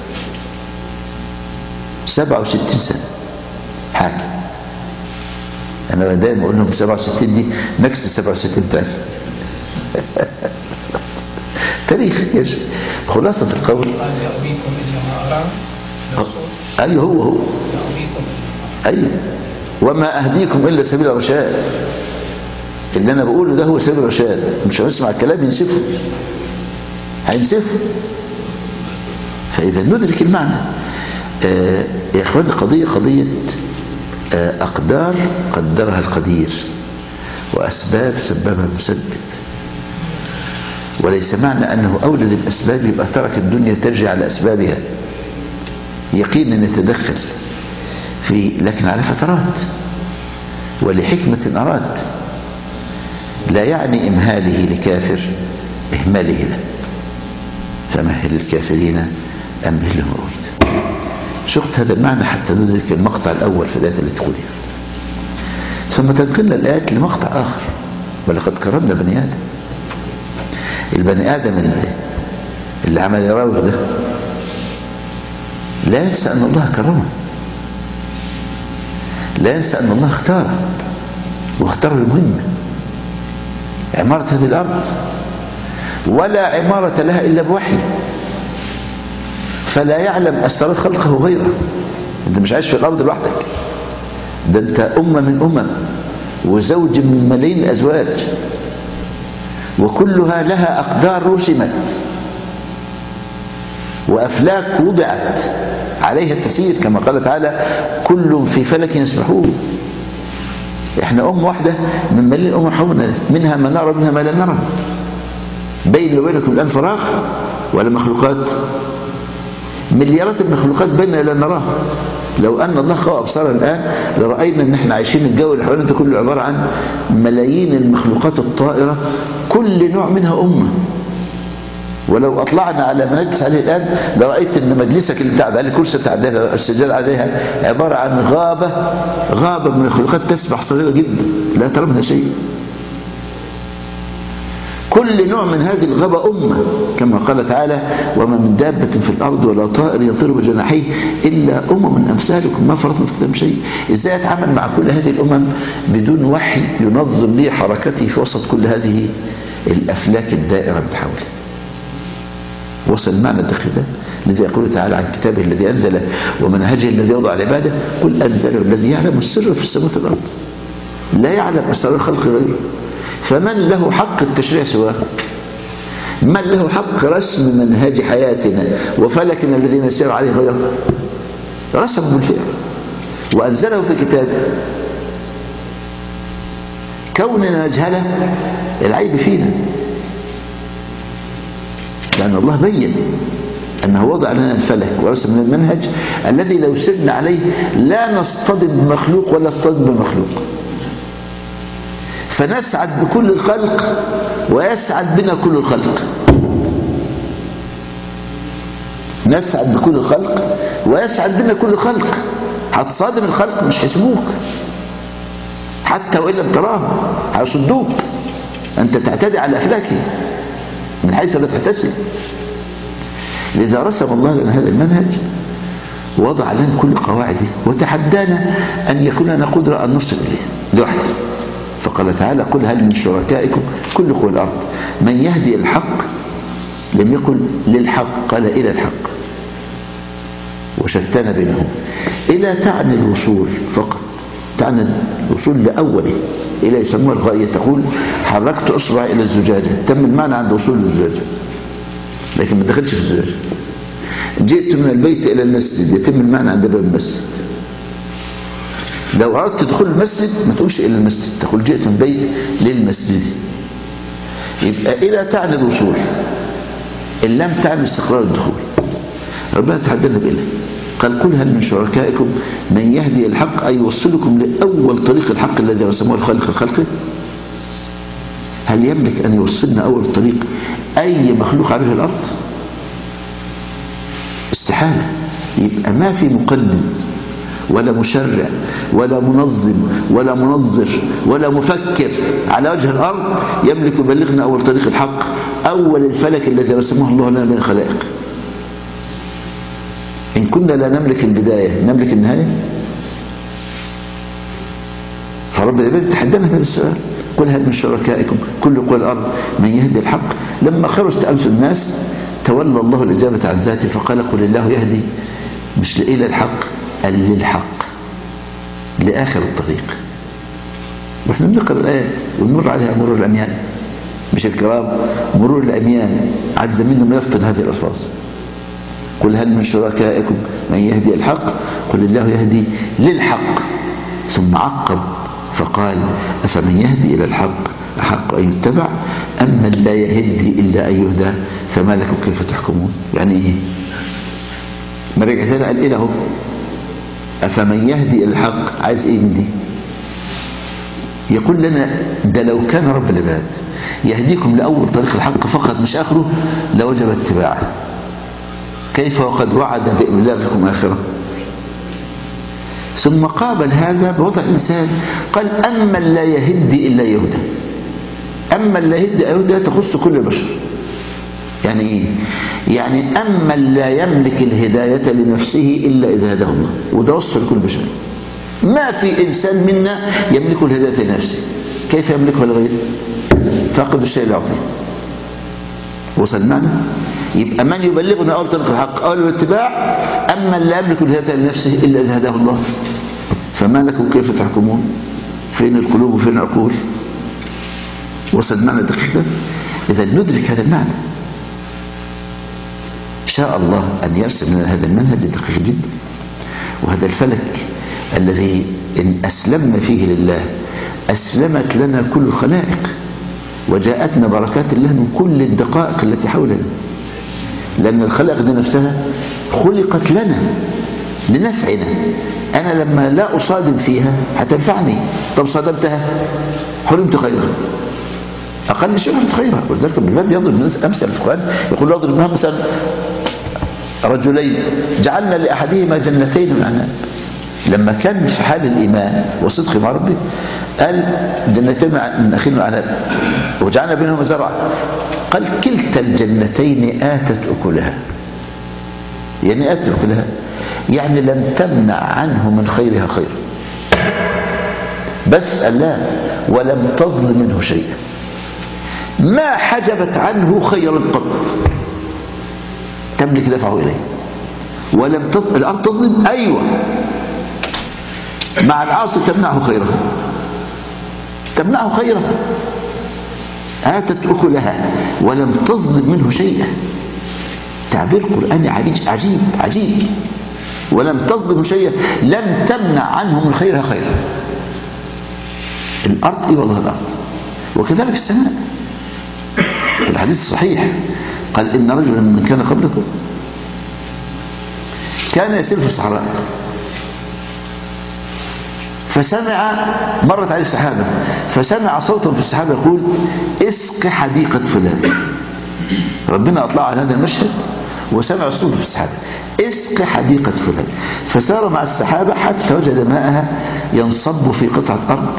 67 سنة حاكم. أنا دايما أقول لهم 67 دي نكسة 67 بتاعتي. تاريخ خلاصة القول. قال يأويكم إلا ما أرى. أيوه هو يأويكم أيوه وما أهديكم إلا سبيل الرشاد. اللي أنا بقوله ده هو سبيل الرشاد. مش هنسمع الكلام ينسفه، هينسفه. فإذا ندرك المعنى يا إخوان، قضية أقدار قدرها القدير، وأسباب سببها المسبب. وليس معنى أنه أولد الأسباب يبقى ترك الدنيا ترجع على أسبابها. يقينا يتدخل لكن على فترات ولحكمة أراد. لا يعني إمهاله لكافر إهماله له، فمهل الكافرين أمهلهم رويدا. شفت هذا المعنى حتى ندرك المقطع الأول في الآية اللي تقولها، ثم تنقلنا الآيات لمقطع آخر. ولقد كرمنا بني آدم. البني آدم اللي عمل يراوغ ده لا ينسى أن الله كرمه، لا ينسى أن الله اختاره، واختار المهمة عمارة هذه الأرض، ولا عمارة لها إلا بوحي. فلا يعلم أسرار خلقه غيره. أنت مش عايش في الأرض لوحدك، ده أنت أمة من وزوج من ملايين الأزواج، وكلها لها أقدار رسمت وأفلاك وضعت عليها التسير، كما قال تعالى كل في فلك يسبحون. احنا أمة واحدة من ملايين الأمم حولنا، منها ما نرى منها ما لا نرى. بين وبينكم الآن فراغ ولا مخلوقات؟ مليارات المخلوقات بيننا لا نراها. لو أن الله قوى أبصارنا الآن لرأينا أن احنا عايشين الجو اللي حوالينا ده كله عبارة عن ملايين المخلوقات الطائرة، كل نوع منها أمة. ولو أطلعنا على ما نجلس عليه الآن لرأيت أن مجلسك اللي بتاعد عليه كرسي بتاعد السجال عليها عبارة عن غابة من المخلوقات تسبح صغيرة جدا لا ترى منها شيء. كل نوع من هذه الغابة أمة، كما قال تعالى وما من دابة في الأرض ولا طائر يطير بجناحيه إلا أمم أمثالكم ما فرطنا في كتاب شيء. إزاي أتعامل مع كل هذه الأمم بدون وحي ينظم لي حركتي في وسط كل هذه الأفلاك الدائرة من حولي؟ وصل المعنى الداخلي ده الذي يقول تعالى عن كتابه الذي أنزله ومنهجه الذي وضع العبادة قل أنزله الذي يعلم السر في السماوات والأرض لا يعلم أسرار الخلق غيره. فمن له حق التشريع سواه؟ من له حق رسم منهج حياتنا وفلكنا الذي نسير عليه غيره؟ رسمه بالفعل وأنزله في كتابه. كوننا نجهله العيب فينا، لأن الله بين أنه وضع لنا الفلك ورسم لنا المنهج الذي لو سرنا عليه لا نصطدم بمخلوق ولا نصطدم بمخلوق، فنسعد بكل الخلق ويسعد بنا كل الخلق. نسعد بكل الخلق ويسعد بنا كل الخلق. هتصادم الخلق مش هيسيبوك حتى وإن لم تراهم، هيصدوك. أنت تعتدي على أفلاكه من حيث لا تحتسب. لذا رسم الله لنا هذا المنهج وضع لنا كل قواعده وتحدانا أن يكون لنا قدرة أن نصل إليه لوحده. فقال تعالى قل هل من شركائكم كل قوى الأرض من يهدي الحق، لم يقل للحق، قال إلى الحق، وشتان بينهم. إلى تعني الوصول فقط، تعني الوصول لأوله، إلى يسموها الغاية. تقول حركت أصبع إلى الزجاجة، تم المعنى عند وصول الزجاجة لكن ما دخلش في الزجاجة. جئت من البيت إلى المسجد، يتم المعنى عند باب المسجد. لو أردت تدخل المسجد ما تقولش إلى المسجد، تقول جئت من بيت للمسجد. يبقى إلى تعني الوصول، اللام تعني استقرار الدخول. ربنا تحدثنا بإله قال قل هل من شركائكم من يهدي الحق، أي يوصلكم لأول طريق الحق الذي رسموه الخالق لخلقه. هل يملك أن يوصلنا أول طريق أي مخلوق عليه الأرض؟ استحالة. يبقى ما في مقنن ولا مشرع ولا منظم ولا منظر ولا مفكر على وجه الأرض يملك يبلغنا أول طريق الحق، أول الفلك الذي رسمه الله لنا بين الخلائق. إن كنا لا نملك البداية نملك النهاية؟ فرب العباد تحدانا هذا السؤال قل هل من شركائكم كل قول الأرض من يهدي الحق. لما خرجت أمس الناس تولى الله الإجابة عن ذاته فقال قل الله يهدي مش إلى الحق، قال للحق لآخر الطريق. واحنا بنقرأ الآيات ونمر عليها مرور العميان، مش الكرام، مرور العميان عز منهم يفطن هذه الألفاظ. قل هل من شركائكم من يهدي الحق قل الله يهدي للحق، ثم عقب فقال أفمن يهدي إلى الحق أحق أن يتبع أم من لا يهدي إلا أن يهدى فما لكم كيف تحكمون. يعني إيه؟ ما رجع ثاني قال إيه له أفمن يهدي إلى الحق، عايز إيه من دي؟ يقول لنا ده لو كان رب العباد يهديكم لأول طريق الحق فقط مش آخره لوجب اتباعه، كيف وقد وعد بإبلاغكم آخره. ثم قابل هذا بوضع الإنسان قال أما لا يهدي إلا يهدى. أما لا يهدي يهدى تخص كل البشر. يعني إيه؟ يعني أما لا يملك الهداية لنفسه إلا إذا هداه الله، وده وصف لكل البشر. ما في إنسان منا يملك الهداية لنفسه، كيف يملكها لغيره؟ فاقد الشيء لا يعطيه. وصل المعنى؟ يبقى من يبلغنا أول طريق الحق أول الاتباع، أما لا يملك الهداية لنفسه إلا إذا هداه الله فما لكم كيف تحكمون. فين القلوب وفين العقول؟ وصل المعنى دقيقة. إذا ندرك هذا المعنى شاء الله أن يرسم لنا هذا المنهج الدقيق جدا، وهذا الفلك الذي إن أسلمنا فيه لله أسلمت لنا كل الخلائق، وجاءتنا بركات الله من كل الدقائق التي حولنا، لأن الخلائق دي نفسها خلقت لنا لنفعنا. أنا لما لا أصادم فيها هتنفعني، طب صادمتها حرمت خيرها، أقل شيء حرمت خيرها. ولذلك بالباب يضرب أمثل في القرآن يقول يضرب منها مثلا رجلين جعلنا لأحدهما جنتين من عناب. لما كان في حال الإيمان وصدق مع ربه قال جنتين من نخيل وعناب وجعلنا بينهما زرعا، قال كلتا الجنتين آتت أكلها. يعني آتت أكلها يعني لم تمنع عنه من خيرها خير، بس قال لا ولم تظلم منه شيئا، ما حجبت عنه خيرا قط تملك دفعه إليه. ولم الأرض تظلم، أيوة، مع العاصي تمنعه خيرها، تمنعه خيرها. آتت أكلها ولم تظلم منه شيئا. تعبير قرآني عجيب عجيب. ولم تظلم شيئا، لم تمنع عنه من خيرها خيرا. الأرض إيه والله الأرض، وكذلك السماء. في الحديث الصحيح قال إن رجلا من كان قبلكم كان يسير في الصحراء فسمع، مرت عليه السحابة فسمع صوتا في السحابة يقول اسق حديقة فلان. ربنا أطلع على هذا المشهد وسمع صوتا في السحابة اسق حديقة فلان، فسار مع السحابة حتى وجد ماءها ينصب في قطعة أرض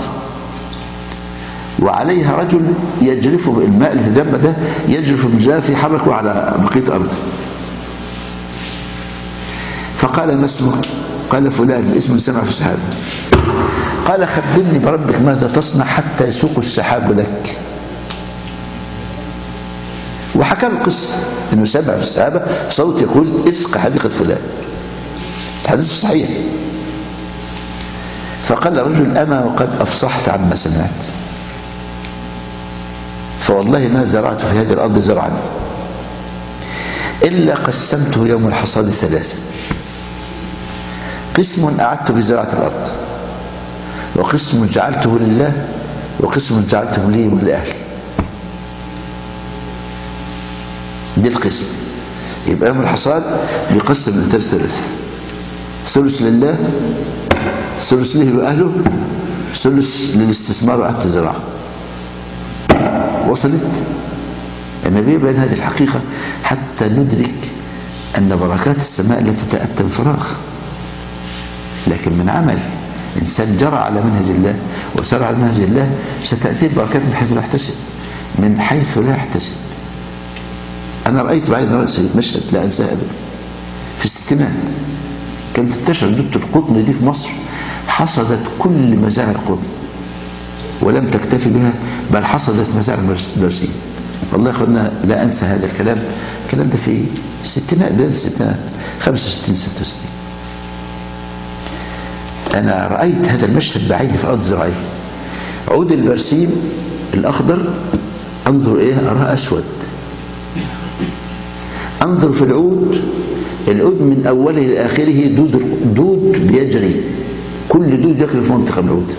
وعليها رجل يجرف الماء الهدام ده يجرف الجاف يحركه على بقية أرض. فقال ما اسمك؟ قال فلان، اسم سمع في السحاب. قال خبرني بربك ماذا تصنع حتى يسوق السحاب لك. وحكى القصة انه سمع في السحابة صوت يقول اسق حديقة فلان، الحديث صحيح. فقال الرجل أما وقد أفصحت عما سمعت، فوالله ما زرعت في هذه الأرض زرعا إلا قسمته يوم الحصاد ثلاثة، قسم أعدت بزراعة الأرض، وقسم جعلته لله، وقسم جعلته لي ولأهلي. دي القسم. يبقى يوم الحصاد بيقسم الانتاج ثلاثة، ثلث لله، ثلث له وأهله، ثلث للاستثمار وإعادة الزراعة. وصلت؟ النبي يبين هذه الحقيقة حتى ندرك أن بركات السماء لا تتأتى من فراغ، لكن من عمل إنسان جرى على منهج الله وسار على منهج الله ستأتي البركات من حيث لا يحتسب، من حيث لا يحتسب. أنا رأيت بعين رأسي مشهد لا أنساه أبدا في الستينات، كانت تنتشر نبتة القطن دي في مصر، حصدت كل مزارع القطن ولم تكتفي بها بل حصدت مزارع برسيم. والله يا اخوانا لا انسى هذا الكلام ده في الستينات، بداية الستينات 65 66. انا رأيت هذا المشهد بعيني في الارض الزراعية. عود البرسيم الاخضر انظر اراه اسود. انظر في العود من اوله لاخره دود بيجري، كل دود يجري في منطقة من العود.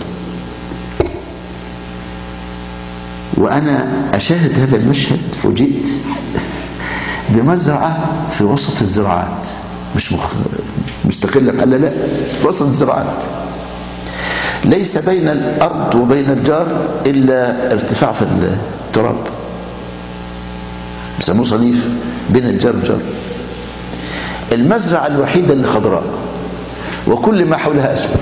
وانا اشاهد هذا المشهد فوجئت بمزرعة في وسط الزراعات، مش مستقلة بحالة، لا، في وسط الزراعات، ليس بين الارض وبين الجار الا ارتفاع في التراب، بيسموه صنيف بين الجار والجار. المزرعة الوحيدة اللي خضراء وكل ما حولها اسود،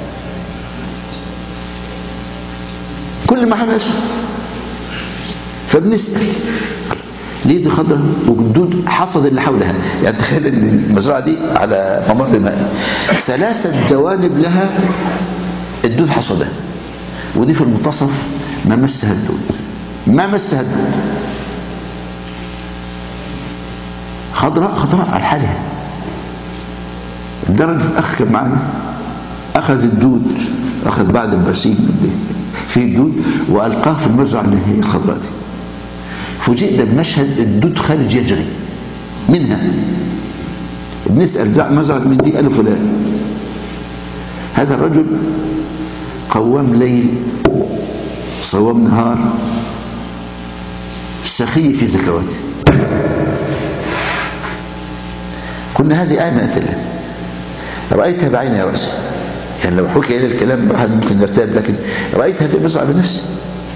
كل ما حولها اسود. فبنسأل ليه دي خضراء والدود حصد اللي حولها؟ يعني تخيل ان المزرعة دي على ممر مائي 3 جوانب لها الدود حصدها، ودي في المنتصف ما مسها الدود، ما مسها الدود، خضراء على حالها. لدرجة الأخ كان معنا أخذ الدود، أخذ بعد البرسيم فيه الدود وألقاه في المزرعة اللي هي الخضراء دي. فوجئنا بمشهد الدود خارج يجري منها. بنسأل مزرعة من دي؟ قالوا فلان. هذا الرجل قوام ليل صوام نهار، سخي في زكواته. قلنا هذه آية من آيات الله، رأيتها بعيني يا رأسي. يعني لو حكي إلى الكلام واحد ممكن يرتاب، لكن رأيت هذه المزرعة بنفسي.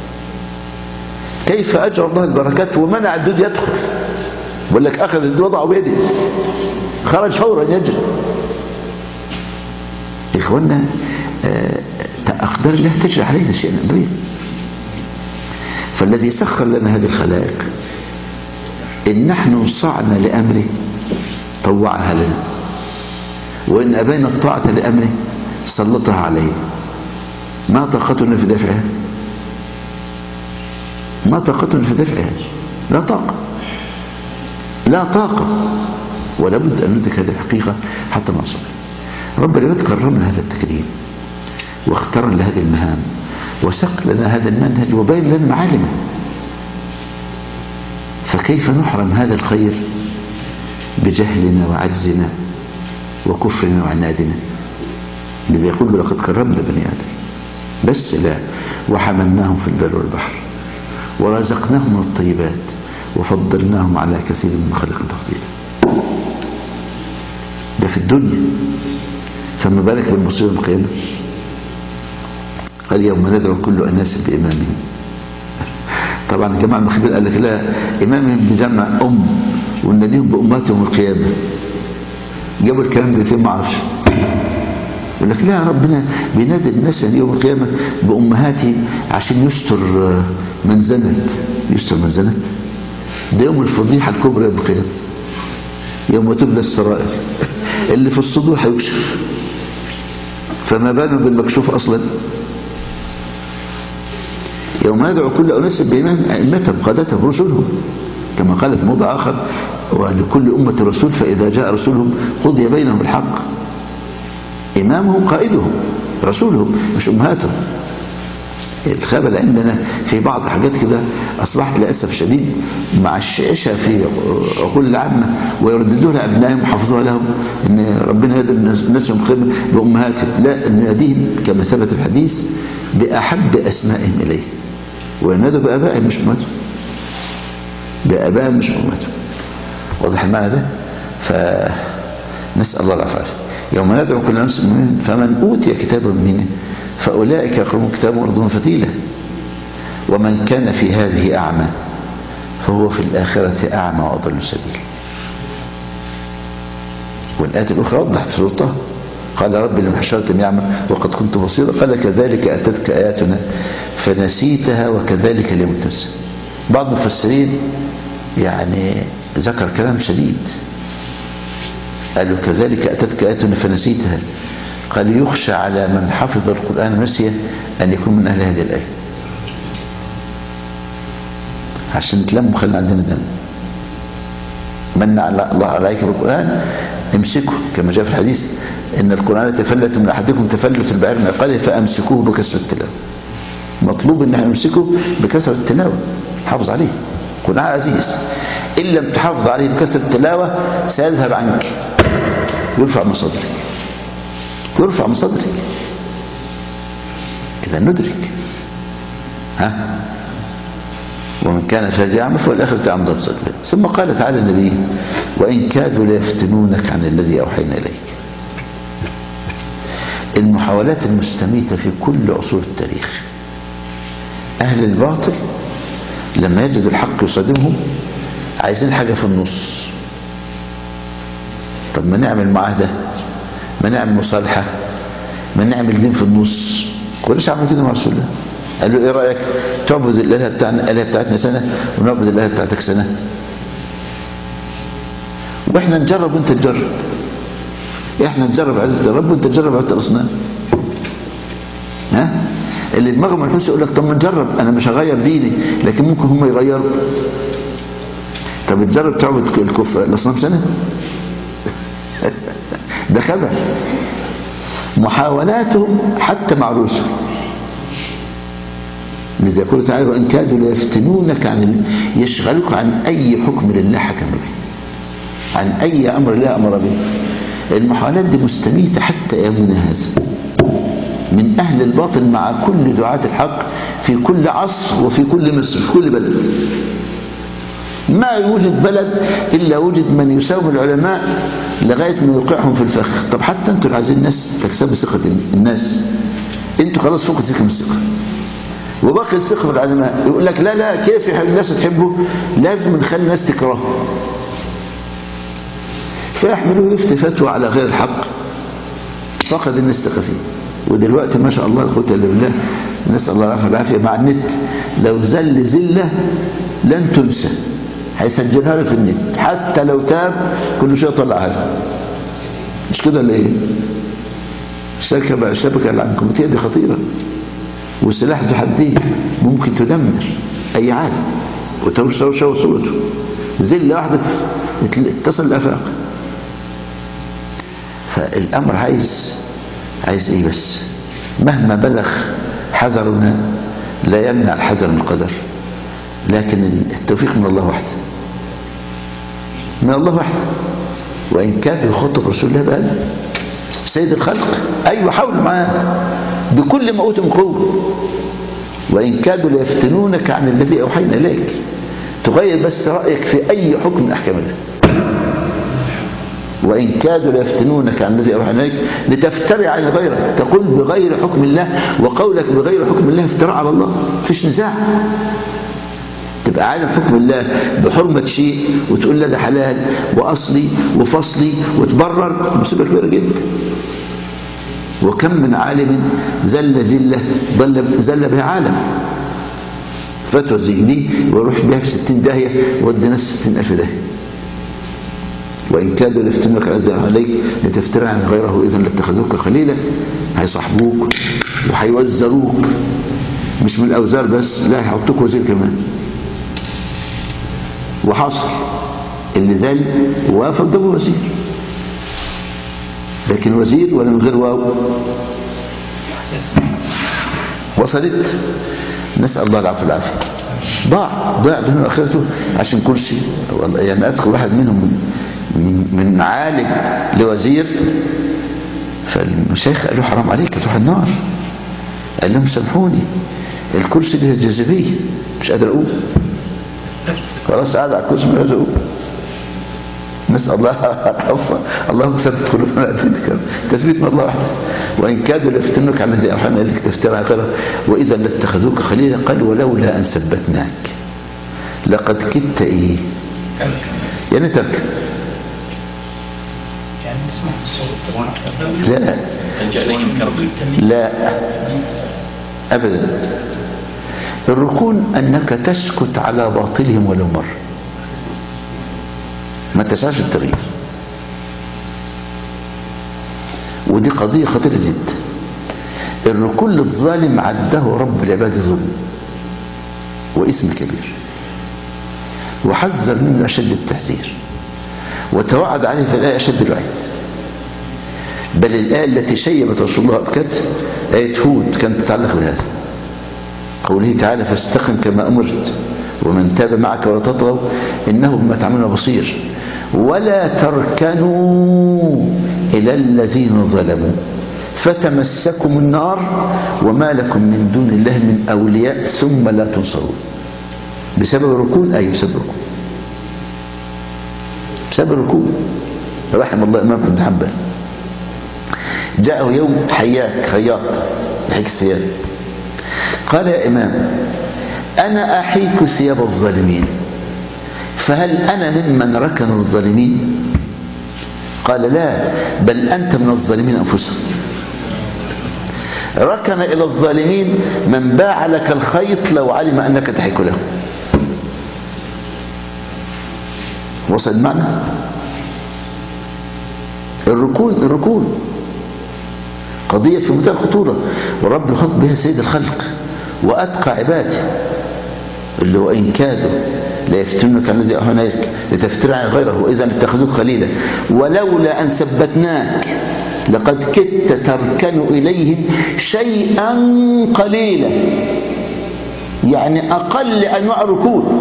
كيف أجرى الله البركات ومنع الدود يدخل؟ بقول لك أخذ الدود وضعه بيده، خرج فورا يجري. إخواننا أقدار الله تجري علينا شيئا أمريا. فالذي سخر لنا هذه الخلائق إن نحن انصعنا لأمره طوعها لنا، وإن أبينا الطاعة لأمره سلطها عليه. ما طاقتنا في دفعها، ما طاقتنا في دفعها، لا طاقة. ولا بد أن ندرك هذه الحقيقة حتى نصل. ربنا لا تكرمنا هذا التكريم واختار لنا هذه المهام وسق لنا هذا المنهج وبين لنا معالمه، فكيف نحرم هذا الخير بجهلنا وعجزنا وكفرنا وعنادنا؟ اللي يقول لقد كرمنا بني آدم، بس لا، وحملناهم في البر والبحر ورزقناهم من الطيبات وفضلناهم على كثير من خلق تفضيلا. ده في الدنيا، فما بالك بالمصير القيامة؟ قال يوم ندعو كل أناس بإمامهم. طبعا الجماعة المخبرين قال لك لا، إمامهم بجمع وناديهم بأماتهم القيامة. جابوا الكلام ده فين؟ ما اعرفش. يقول لك لا، ربنا بينادي الناس يوم القيامة بأمهاتهم عشان يستر من زنت. يستر من زنت؟ ده يوم الفضيحة الكبرى يوم القيامة، يوم تبلى السرائر، اللي في الصدور هيكشف، فما بالنا بالمكشوف أصلا. يوم ندعو كل أناس بإمامهم قادتهم رسلهم، كما قال في موضع آخر ولكل أمة رسول فإذا جاء رسولهم قضي بينهم الحق. إمامهم قائدهم رسولهم، مش أمهاتهم. الخبل عندنا في بعض حاجات كده أصبحت للأسف شديد مع الشعشة في عقول العامة، ويرددوها لأبنائهم وحفظوها لهم إن ربنا يدعو الناس يوم القيامة بأمهاتهم. لا، نناديهم كما ثبت الحديث بأحب أسمائهم إليه، وينادوا بآبائهم مش أمهاتهم، بآبائهم مش أمهاتهم. واضح المعنى ده؟ فنسأل الله العافية. يوم ندعو كل نفس بإمامها فمن أوتي كتابا بيمينه فأولئك يقرؤون كتابهم ويرضون فتيله. ومن كان في هذه أعمى فهو في الآخرة أعمى وأضل سبيل. والآية الأخرى وضحت في سورة: قال رب لم حشرتني أعمى وقد كنت بصيرا قال كذلك أتتك آياتنا فنسيتها وكذلك اليوم تنسى. بعض المفسرين يعني ذكر كلام شديد، قالوا كذلك أتتك آياتنا فنسيتها. قال يخشى على من حفظ القرآن نسيه أن يكون من أهل هذه الآية. عشان نتلم وخلينا عندنا دم. من الله عليك بالقرآن امسكه، كما جاء في الحديث ان القرآن تفلت من احدكم تفلت البعير من عقاله فامسكوه بكثرة التلاوة. مطلوب ان احنا نمسكه بكثرة التلاوة، نحافظ عليه. القرآن عزيز، ان لم تحافظ عليه بكثرة التلاوة سيذهب عنك، يرفع من صدرك، يرفع من صدرك اذا ندرك. ومن كان في هذه أعمى فالآخرة أعمى بصدره. ثم قال تعالى النبي: وإن كادوا ليفتنونك عن الذي أوحينا إليك. المحاولات المستميتة في كل عصور التاريخ، أهل الباطل لما يجدوا الحق يصادمهم عايزين حاجة في النص. طب ما نعمل معاهدة، ما نعمل مصالحة، ما نعمل دين في النص. قريش عملوا كده مع رسول الله، قال له: ايه رأيك تعبد الآلهة بتاعتنا سنة ونعبد الآلهة بتاعتك سنة، واحنا نجرب وانت تجرب، احنا نجرب عبادة الرب وانت تجرب عبادة الأصنام. اللي دماغهم الحوس يقول لك: طب ما نجرب، انا مش هغير ديني لكن ممكن هم يغيروا. طب تجرب تعبد الأصنام سنة؟ ده خبر. محاولاتهم حتى مع الرسل، لذا يقول تعالى: وإن كادوا ليفتنونك يشغلك عن أي حكم لله حكم به، عن أي أمر الله أمر به. المحاولات دي مستميتة حتى يومنا هذا من أهل الباطل مع كل دعاة الحق في كل عصر وفي كل مصر، في كل بلد. ما يوجد بلد إلا وجد من يساوم العلماء لغاية ما يوقعهم في الفخ. طب حتى أنتوا عايزين الناس تكسبوا ثقة الناس، أنتوا خلاص فقدتكم الثقة وباقي الثقة في العلماء. يقول لك: لا لا، كيف الناس تحبه؟ لازم نخلي الناس تكرهه. فيحملوه يفتي فتوى على غير الحق، فقد الناس ثقة فيه. ودلوقتي ما شاء الله لا قوة الا بالله، نسأل الله العافية والعافية، مع النت لو زل زلة لن تنسى، هيسجلها له في النت، حتى لو تاب كل شيء طلعها. مش كده ولا ايه؟ الشبكة العنكبوتية دي خطيرة، وسلاح ذو حدين، ممكن تدمر أي عالم وتوشو صورته. زلة واحدة اتصل الآفاق. فالأمر عايز إيه بس؟ مهما بلغ حذرنا لا يمنع الحذر من القدر، لكن التوفيق من الله وحده، من الله وحده. وإن كان يخطب رسول الله بقى سيد الخلق، أيوة حاول معاه بكل ما أوتوا من قوة. وإن كادوا ليفتنونك عن الذي أوحينا إليك، تغير بس رأيك في أي حكم من أحكام الله. وإن كادوا ليفتنونك عن الذي أوحينا إليك لتفتري على غيره، تقول بغير حكم الله، وقولك بغير حكم الله افتراء على الله، مفيش نزاع. تبقى عالم حكم الله بحرمة شيء وتقول لا ده حلال وأصلي وفصلي وتبرر، مصيبة كبيرة جدا. وكم من عالم زل به عالم، فتوى زي دي ويروح بها في 60 داهية ودي ناس 60,000 داهية. وإن كادوا ليفتنونك عليك لتفترى عن غيره إذا لاتخذوك خليلا، هيصاحبوك وهيوزروك، مش من الأوزار بس، لا هيحطوك وزير كمان. وحصل اللي ذل وافق ده وزير، لكن وزير ولا من غير واو. وصلت، نسأل الله العفو والعافية. ضاع دون آخرته عشان كرسي. يعني أدخل واحد منهم من عالم لوزير، فالمشايخ قالوا: حرام عليك تروح النار. قال لهم: سامحوني، الكرسي ده جاذبية مش قادر أقول، خلاص قاعد على الكرسي مش قادر أقول. نسأل الله العفو، اللهم ثبت قلوبنا على دينك، تثبيت من الله وحده. وإن كادوا ليفتنوك عن الذي أوحينا إليك تفترى على غيره وإذا لاتخذوك خليلا. قال: ولولا أن ثبتناك لقد كدت إيه؟ يعني ترك، يعني تسمع لا لا أبدا. الركون أنك تسكت على باطلهم ولو مرة، ما تسعاش التغيير. ودي قضية خطيرة جدا. الركون للظالم عده رب العباد ظلم واسم كبير. وحذر منه أشد التحذير، وتوعد عليه في الآية أشد الوعيد. بل الآية التي شيبت رسول الله أبكت آية هود كانت تتعلق بهذا، قوله تعالى فاستقم كما أمرت ومن تاب معك ولا تطغوا إنه بما تعملون بصير ولا تركنوا إلى الذين ظلموا فتمسكم النار وما لكم من دون الله من أولياء ثم لا تنصرون. بسبب الركون، أي بسبب الركون، بسبب الركون. رحم الله إمام بن حنبل، جاءه يوم حياك خياط يحيك الثياب، قال يا إمام أنا أحيك ثياب الظالمين فهل أنا ممن ركنوا الظالمين؟ قال لا، بل أنت من الظالمين أنفسهم. ركن إلى الظالمين من باع لك الخيط لو علم أنك تحيك له. وصل المعنى؟ الركون قضية في منتهى الخطورة، والرب يخاطب بها سيد الخلق وأتقى عباده، اللي هو إن كادوا ليفتنك عن الذي أهنيك لتفتري عن غيره وإذا اتخذوك خليلا ولولا أن ثبتناك لقد كدت تركن إليهم شيئا قليلا، يعني أقل أنواع الركون.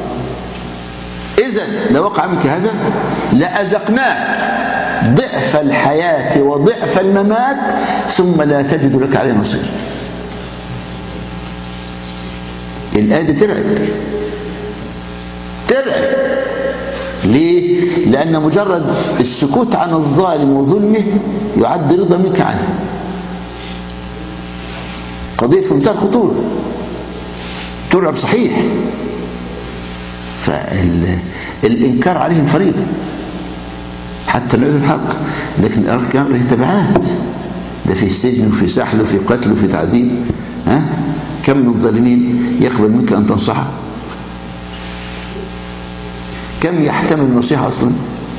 إذن لو وقع منك هذا لأذقناك ضعف الحياة وضعف الممات ثم لا تجد لك عليه نصير. الآية دي ترعب. ليه؟ لأن مجرد السكوت عن الظالم وظلمه يعد رضا منك عنه. قضية في منتهى الخطورة، ترعب صحيح. فالإنكار عليهم فريضة حتى لا يؤذوا الحق، لكن الإنكار له تبعات، ده في سجن وفي سحل وفي قتل وفي تعذيب. كم من الظالمين يقبل منك أن تنصحه؟ كم يحتمل النصيحة أصلا؟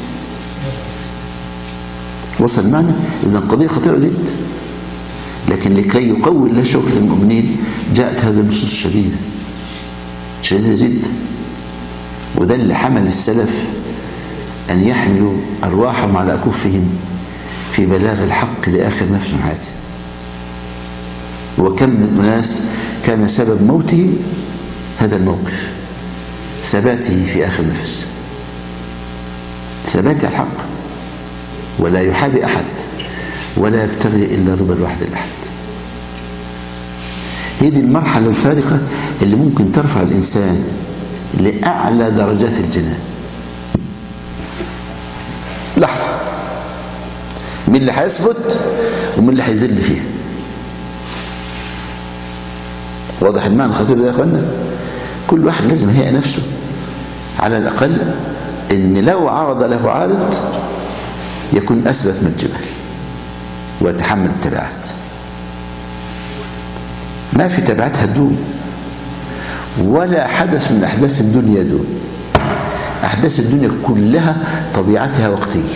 وصل معنا؟ إذن قضية خطيرة جدا، لكن لكي يقوي الله شوكة المؤمنين جاءت هذه النصوص الشديدة جدا. وده اللي حمل السلف أن يحملوا أرواحهم على أكفهم في بلاغ الحق لآخر نفس من حياته. وكم من ناس كان سبب موته هذا الموقف، ثباته في آخر نفس، ثبات الحق، ولا يحابي أحد ولا يبتغي إلا رضا الواحد الأحد. هذه المرحلة الفارقة اللي ممكن ترفع الإنسان لأعلى درجات الجنان. لحظة من اللي هيثبت ومن اللي هيذل فيها. واضح المعنى الخطير ده يا أخوانا؟ كل واحد لازم يهيئ نفسه على الأقل إن لو عرض له عارض يكون أثبت من الجبال ويتحمل التبعات. ما في تبعات هتدوم، ولا حدث من أحداث الدنيا دون. أحداث الدنيا كلها طبيعتها وقتية،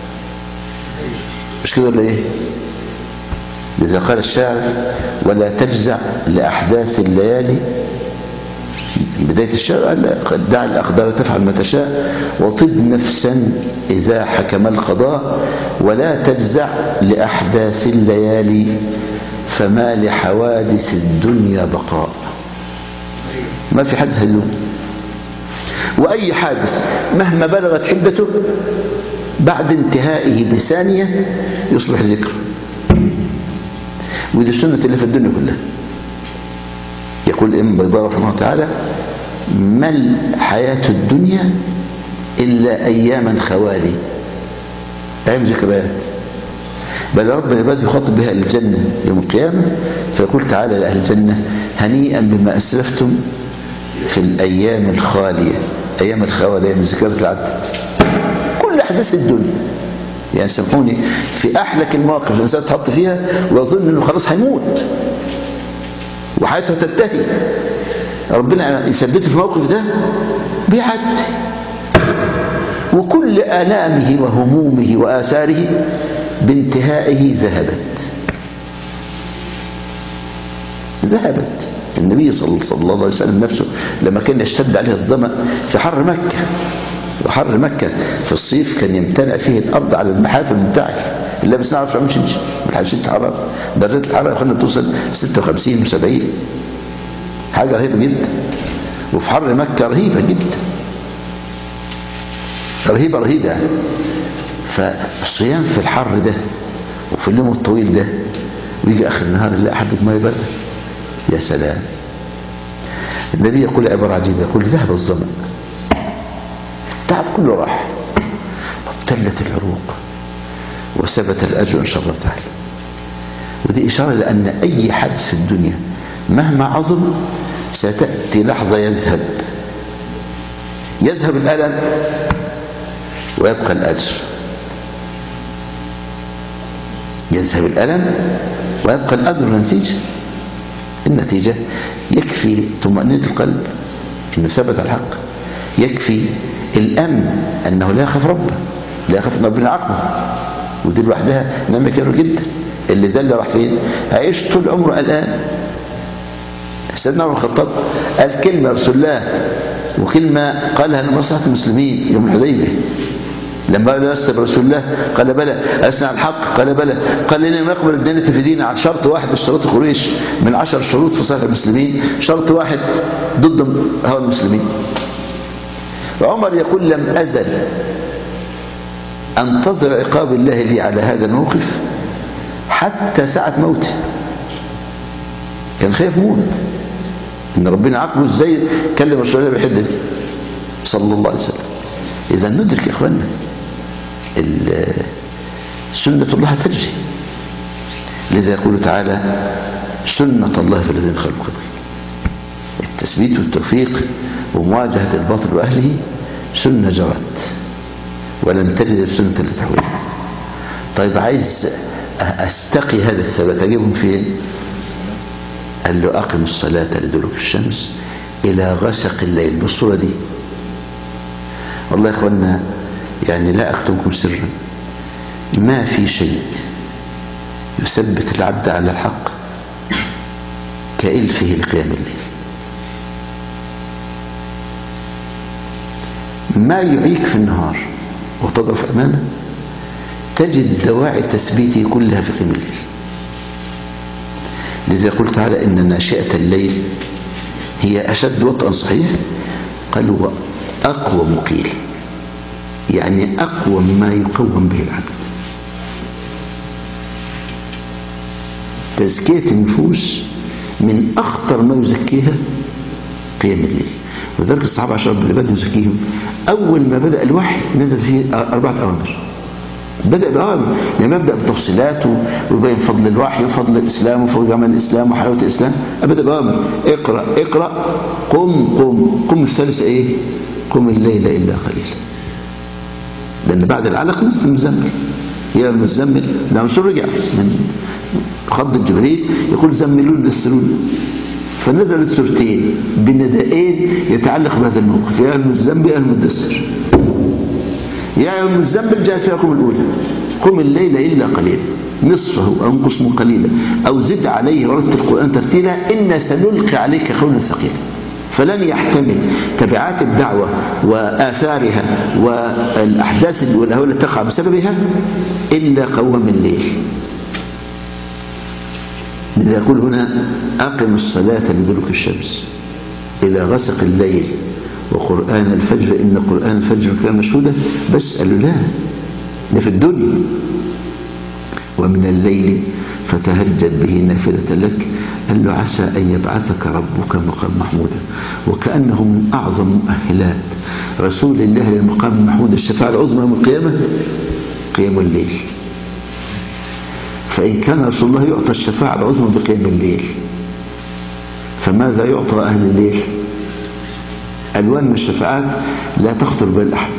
مش كده ولا إيه؟ لذا قال الشاعر ولا تجزع لأحداث الليالي. بداية الشعر قال دع الأقدار تفعل ما تشاء وطب نفسا إذا حكم القضاء ولا تجزع لأحداث الليالي فما لحوادث الدنيا بقاء. ما في حدث هدوم، وأي حادث مهما بلغت حدته بعد انتهائه بثانية يصبح ذكر. ودي السنة اللي في الدنيا كلها. يقول الإمام بيضاوي رحمه الله تعالى ما الحياة الدنيا إلا أياما خوالي، أيام ذكريات. بل ربنا يبادئ يخاطب بها الجنة يوم القيامة فيقول تعالى لأهل الجنة هنيئا بما أسلفتم في الأيام الخالية. أيام الخوالي أيام الذكريات العدد كل أحداث الدنيا. يعني سامحوني، في أحلك المواقف الإنسان تحط فيها ويظن أنه خلاص هيموت وحياته تنتهي، ربنا يثبته في الموقف ده بيعدي، وكل آلامه وهمومه وآثاره بانتهائه ذهبت. النبي صلى الله عليه وسلم نفسه لما كان يشتد عليه الظمأ في حر مكة، وحر مكة في الصيف كان يمتنع فيه الأرض على المحافل بتاعه، اللي بس نعرف مش نمشي بالحاجة الحرارة، درجة الحرارة خلنا توصل 56 و70، حاجة رهيبة جدا. وفي حر مكة رهيبة جدا، رهيبة يعني. فالصيام في الحر ده وفي اليوم الطويل ده، ويجي آخر النهار يلاقي حبة مية باردة، يا سلام. النبي يقول عبارة عجيبة، يقول ذهب الظمأ، التعب كله راح، وابتلت العروق، وثبت الأجر إن شاء الله تعالى. ودي إشارة لأن أي حدث في الدنيا مهما عظم ستأتي لحظة يذهب الألم ويبقى الأجر، يذهب الألم ويبقى الأجر. النتيجة يكفي طمأنينة القلب إنه ثبت الحق، يكفي الأمن أنه لا يخاف ربه، لا يخاف أن ربنا عقبه، ودي لوحدها نعمة كبيرة جدا. اللي ده اللي راح فين؟ هيعيش طول عمره قلقان. سيدنا عمر الخطاب قال كلمة رسول الله، وكلمة قالها لمصلحة المسلمين يوم الحديبية، لما قال لست برسول الله قال بلى، أسنع الحق قال بلى، قال لنا نقبل الدينة في ديننا على شرط واحد من شروط قريش، من 10 شروط في صالح المسلمين، شرط واحد ضد هؤلاء المسلمين. وعمر يقول لم أزل أنتظر عقاب الله لي على هذا الموقف حتى ساعة موته، كان خايف موت إن ربنا عاقبه. إزاي كلم رسول الله بالحدة دي صلى الله عليه وسلم؟ إذا ندرك يا إخواننا سنة الله تجري، لذا يقول تعالى سنة الله في الذين خلقوا قبل. التثبيت والتوفيق ومواجهة الباطل وأهله سنة جرت، ولن تجد السنة لتحويلها. طيب عايز أستقي هذا الثبات أجيبهم فين؟ قال له أقم الصلاة لدلوك الشمس إلى غسق الليل، بالصورة دي. والله يا إخوانا يعني لا أكتمكم سرا، ما في شيء يثبت العبد على الحق كإلفه لقيام الليل. ما يعيك في النهار وتضعف أمامه تجد دواعي تثبيته كلها في قيام الليل. لذا يقول تعالى إن ناشئة الليل هي أشد وطئا، صحيح؟ قال هو أقوى مقيل، يعني أقوى ما يقوم به العبد. تزكية النفوس من أخطر ما يزكيها قيام الليل. وذلك الصحابة عشان اللي بدأوا يزكيهم أول ما بدأ الوحي نزل فيه 4 أوامر. بدأ بأوامر، لما يبدأ بتفصيلاته ويبين فضل الوحي وفضل الإسلام وفضل جمال الإسلام وحلاوة الإسلام. بدأ بأوامر، اقرأ، قم الثالث إيه؟ قم الليل إلا قليلا. لأن بعد العلق نصف المزمل، يا المزمل ده رسول رجع من خض جبريل يقول زملون دسرون، فنزلت سورتين بندائين يتعلق بهذا الموقف، يا المزمل يا المدسر. يا المزمل جاءت فيها قم الأولى، قم الليل إلا قليلا نصفه أو انقص من قليلا أو زد عليه ورتل القرآن ترتيلا إنا سنلقي عليك قولا ثقيلا. فلن يحتمل تبعات الدعوة وآثارها والأحداث والأهوال التي تقع بسببها إلا قوام الليل. لذا يقول هنا أقم الصلاة لدلوك الشمس إلى غسق الليل وقرآن الفجر إن قرآن الفجر كان مشهودا. بس قال له لا، ده في الدنيا. ومن الليل فتهجد به نافلة لك، قال له عسى أن يبعثك ربك مقام محمودا. وكأنه من أعظم مؤهلات رسول الله للمقام المحمود الشفاعة العظمى يوم القيامة قيام الليل. فإن كان رسول الله يعطى الشفاعة العظمى بقيام الليل، فماذا يعطى أهل الليل؟ ألوان من الشفاعات لا تخطر بال أحد،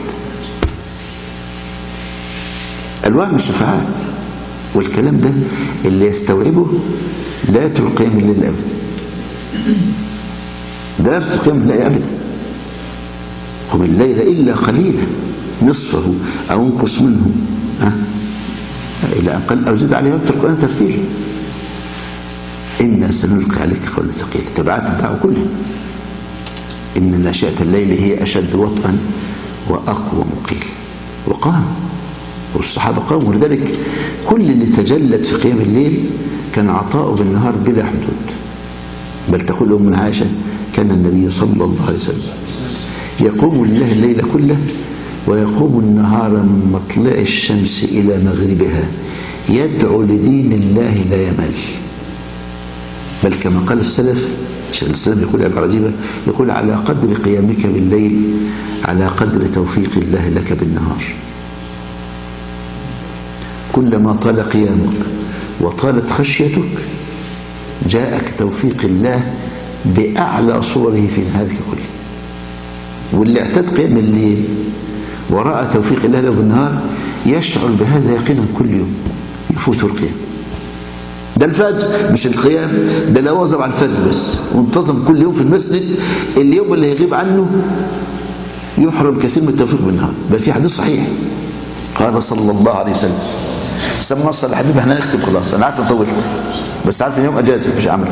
ألوان من الشفاعات. والكلام ده اللي يستوعبه لا يترك قيام الليل أبدا، ده لا يترك قيام الليل أبدا. قم الليل إلا قليلا نصفه أو انقص منه إلى أقل أو زد عليه واترك القرآن ترتيلا. إنا سنلقي عليك قولا ثقيلا. تبعات الدعوة كلها. إن ناشئة الليل هي أشد وطئا وأقوى مقيل. وقام، والصحابة قاموا. ولذلك كل اللي تجلت في قيام الليل كان عطاؤه بالنهار بلا حدود. بل تقول أم عائشة كان النبي صلى الله عليه وسلم يقوم لله الليل كله ويقوم النهار من مطلع الشمس إلى مغربها يدعو لدين الله لا يمل. بل كما قال السلف، عشان السلف يقول عبارة عجيبة، يقول على قدر قيامك بالليل على قدر توفيق الله لك بالنهار. كلما طال قيامك وطالت خشيتك جاءك توفيق الله بأعلى صوره في نهارك كله. واللي اعتاد قيام الليل ورأى توفيق الله له بالنهار يشعر بهذا يقينا كل يوم يفوت القيام. ده الفجر مش القيام، ده لو واظب على الفجر بس وانتظم كل يوم في المسجد، اليوم اللي هيغيب عنه يحرم كثير من التوفيق بالنهار. بل في حديث صحيح قال صلى الله عليه وسلم، سمى نصر الحبيب، احنا نختم خلاص، انا عارف طولت بس عارف اليوم اجازه مش عمل.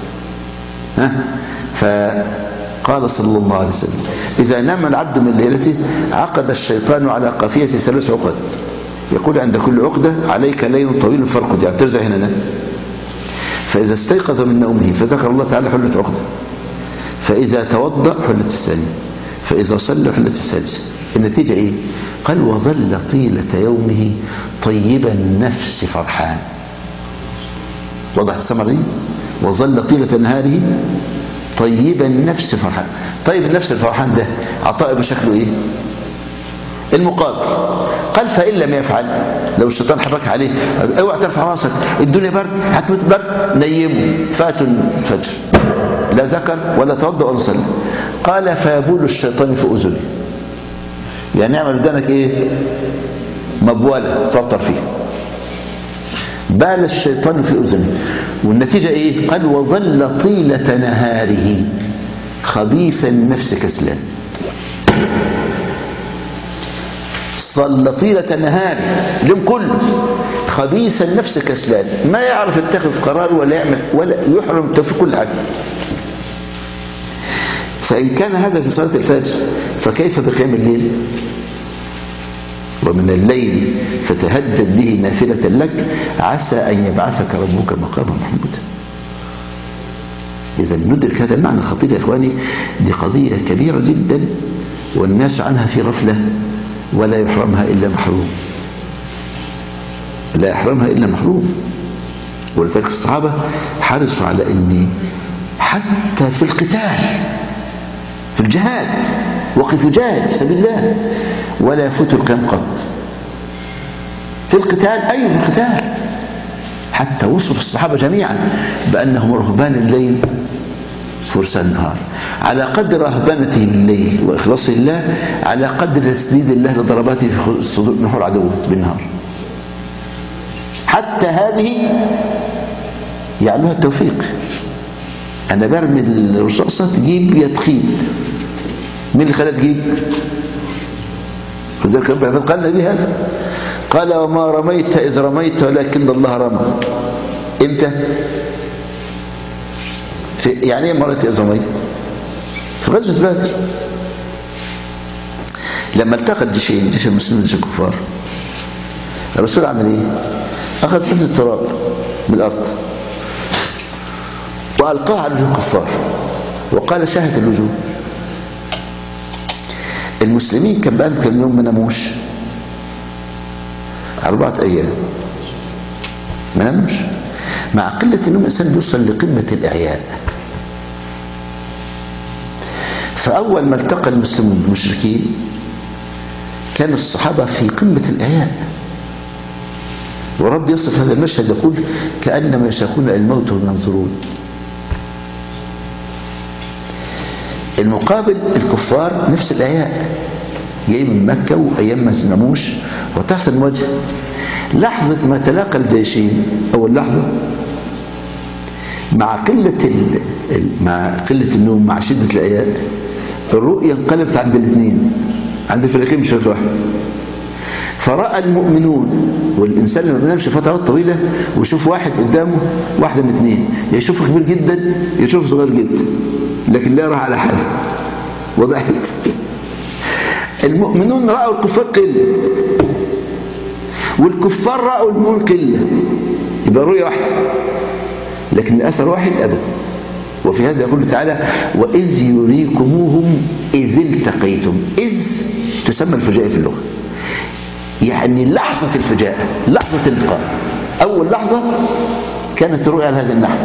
فقال صلى الله عليه وسلم اذا نام العبد من ليلته عقد الشيطان على قافيه 3 عقد، يقول عند كل عقده عليك ليل طويل فارقد، يعني ترجع هنا نام. فاذا استيقظ من نومه فذكر الله تعالى حلت عقده، فاذا توضا حلت الثانيه، فاذا صلى حلت الثالثه. النتيجه ايه؟ قال وظل طيله يومه طيب النفس فرحان. وضح الثمره دي؟ وظل طيله نهاره طيب النفس فرحان. طيب النفس الفرحان ده عطاء بشكله ايه؟ المقابل. قال فإن لم يفعل، لو الشيطان حبك عليه اوعى ترفع راسك الدنيا برد هتموت برد، نيمه فاتوا الفجر لا ذكر ولا توضأ ولا صلى. قال فيبول الشيطان في أذنه، يعني يعمل ودانك ايه؟ مبولة تطرطر فيها. بال الشيطان في أذنه، والنتيجة ايه؟ قال وظل طيلة نهاره خبيث النفس كسلان. ظل طيلة نهاره اليوم كله خبيث النفس كسلان، ما يعرف يتخذ قرار ولا يعمل ولا يحرم في كل حاجة. فإن كان هذا في صلاة الفجر فكيف بقيام الليل؟ ومن الليل فتهجد به نافلة لك عسى أن يبعثك ربك مقاما محمودا. إذا ندرك هذا المعنى الخطير يا إخواني، دي قضية كبيرة جدا والناس عنها في غفلة، ولا يحرمها إلا محروم، لا يحرمها إلا محروم. ولذلك الصحابة حرصوا على أن حتى في القتال في الجهاد وقفوا جاهد في سبيل الله ولا يفوتوا القيام قط. في القتال أي في القتال، حتى وصف الصحابة جميعا بأنهم رهبان الليل فرسان النهار، على قدر رهبانته بالليل وإخلاصه لله على قدر تسديد الله لضرباته في صدور نحور عدوه بالنهار. حتى هذه يعلوها التوفيق. أنا برمي الرصاصة تجيب يتخيل، مين اللي خلاها تجيب؟ فذلك ربنا قال لي هذا، قال وما رميت إذ رميت ولكن الله رمى. إمتى؟ يعني ايه مرة إذ رميت؟ في غزوة بدر لما التقى الجيشين، جيش المسلمين وجيش الكفار، الرسول عمل ايه؟ أخذ حفظ التراب بالأرض وألقاه على وجوه الكفار وقال شاهد الوجوه. المسلمين كان بقى كم يوم ما ناموش، 4 أيام ما ناموش. مع قلة النوم الإنسان بيوصل لقمة الإعياء. فأول ما التقى المسلمون بالمشركين كان الصحابة في قمة الإعياء، ورب يصف هذا المشهد يقول كأنما يشاقون الموت وهم ينظرون. المقابل الكفار نفس الآيات، جاي من مكة وأيام ما ناموش وتحت الوجه. لحظة ما تلاقى الجيشين أول لحظة مع قلة النوم مع شدة الآيات، الرؤية انقلبت عند الاثنين، عند الفريقين مش واحد. فرأى المؤمنون، والإنسان لما بينامش فترات طويلة ويشوف واحد قدامه واحدة من اثنين، يشوفه كبير جدا يشوفه صغير جدا، لكن لا راح على حاجة. وضح؟ المؤمنون رأوا الكفار قلة، والكفار رأوا المؤمنون قلة، يبقى رؤية واحدة لكن الأثر واحد أبدا. وفي هذا يقول تعالى: وإذ يريكموهم إذ التقيتم. إذ تسمى الفجاءة في اللغة، يعني لحظة الفجاءة، لحظة اللقاء. أول لحظة كانت الرؤيا على هذا النحو.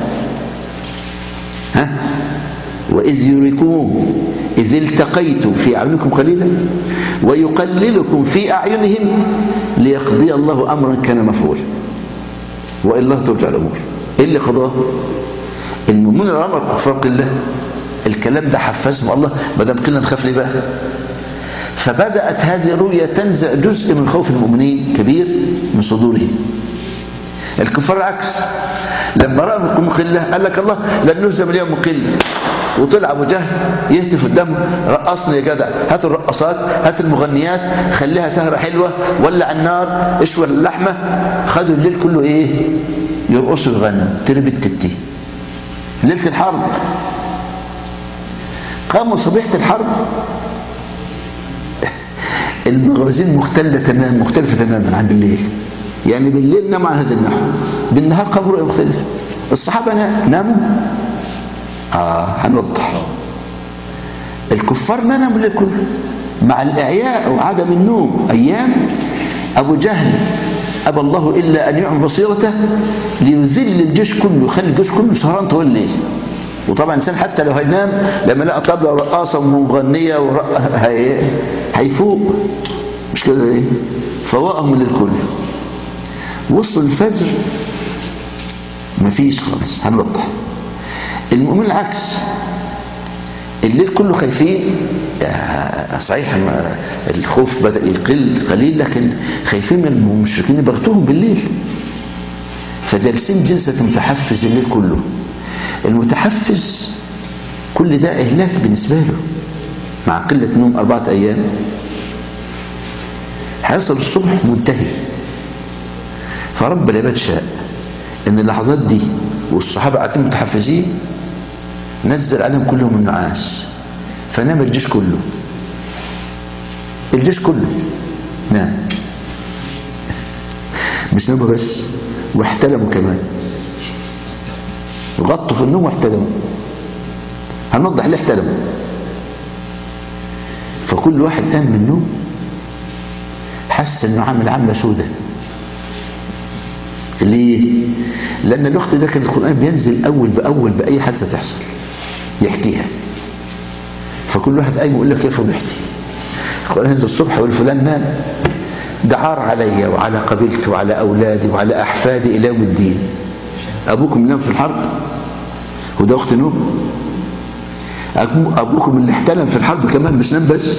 وإذ يريكموهم إذ التقيتم في أعينكم قليلا ويقللكم في أعينهم ليقضي الله أمرا كان مفعولا وإلى الله ترجع الأمور. إيه اللي قضاه؟ المؤمنون رأوا الكفار قلة، الكلام ده حفزهم الله، ما دام قلة نخاف ليه بقى؟ فبدأت هذه الرؤيا تنزع جزء من خوف المؤمنين كبير من صدورهم. الكفار العكس، لما رأوا منكم قلة قال لك الله لن نهزم اليوم من قلة، وطلع أبو جهل يهتف قدامه: رقصني يا جدع، هات الرقصات، هات المغنيات، خليها سهرة حلوة، ولع النار، اشوى اللحمة. خدوا الليل كله ايه؟ يرقصوا يغنوا تربي التتي ليلة الحرب. قاموا صبيحة الحرب المغازين مختلفة تماما عن بالليل. يعني بالليل ناموا عن هذا النحو، بالنهار قاموا رؤية مختلفة. الصحابة ناموا هنوضح. الكفار ما ناموا الليل كله، مع الإعياء وعدم النوم أيام. أبو جهل أبى الله إلا أن يعم بصيرته ليذل الجيش كله، يخلي الجيش كله سهران طول الليل. وطبعا الإنسان حتى لو هينام لما لقى طبلة ورقاصة ومغنية هيفوق، مش كده ايه؟ فوقهم الليل كله. وصلوا الفجر مفيش خالص. هنوضح. المؤمن العكس، الليل كله خايفين. صحيح الخوف بدأ يقل قليل، لكن خايفين من المشركين يبغتوهم بالليل، فجالسين جلسة متحفز الليل كله. المتحفز كل ده إهلاك بالنسبة له، مع قلة نوم 4 أيام. هيصل الصبح منتهي. فرب العباد شاء ان اللحظات دي والصحابة قاعدين متحفزين نزل عليهم كلهم النعاس، فنام الجيش كله. الجيش كله نام، مش ناموا بس واحتلموا كمان، غطوا في النوم واحتلموا. هنوضح ليه احتلموا. فكل واحد قام من النوم حس انه عامل عملة سودة. ليه؟ لأن الوقت ده كان القرآن بينزل أول بأول بأي حادثة تحصل يحكيها. فكل واحد قايم يقول لك كيف فضحتي. القرآن ينزل الصبح يقول فلان نام، ده عار علي وعلى قبيلتي وعلى أولادي وعلى أحفادي إلى يوم الدين. أبوكم نام في الحرب وده وقت نوم؟ أبوكم اللي احتلم في الحرب كمان مش نام بس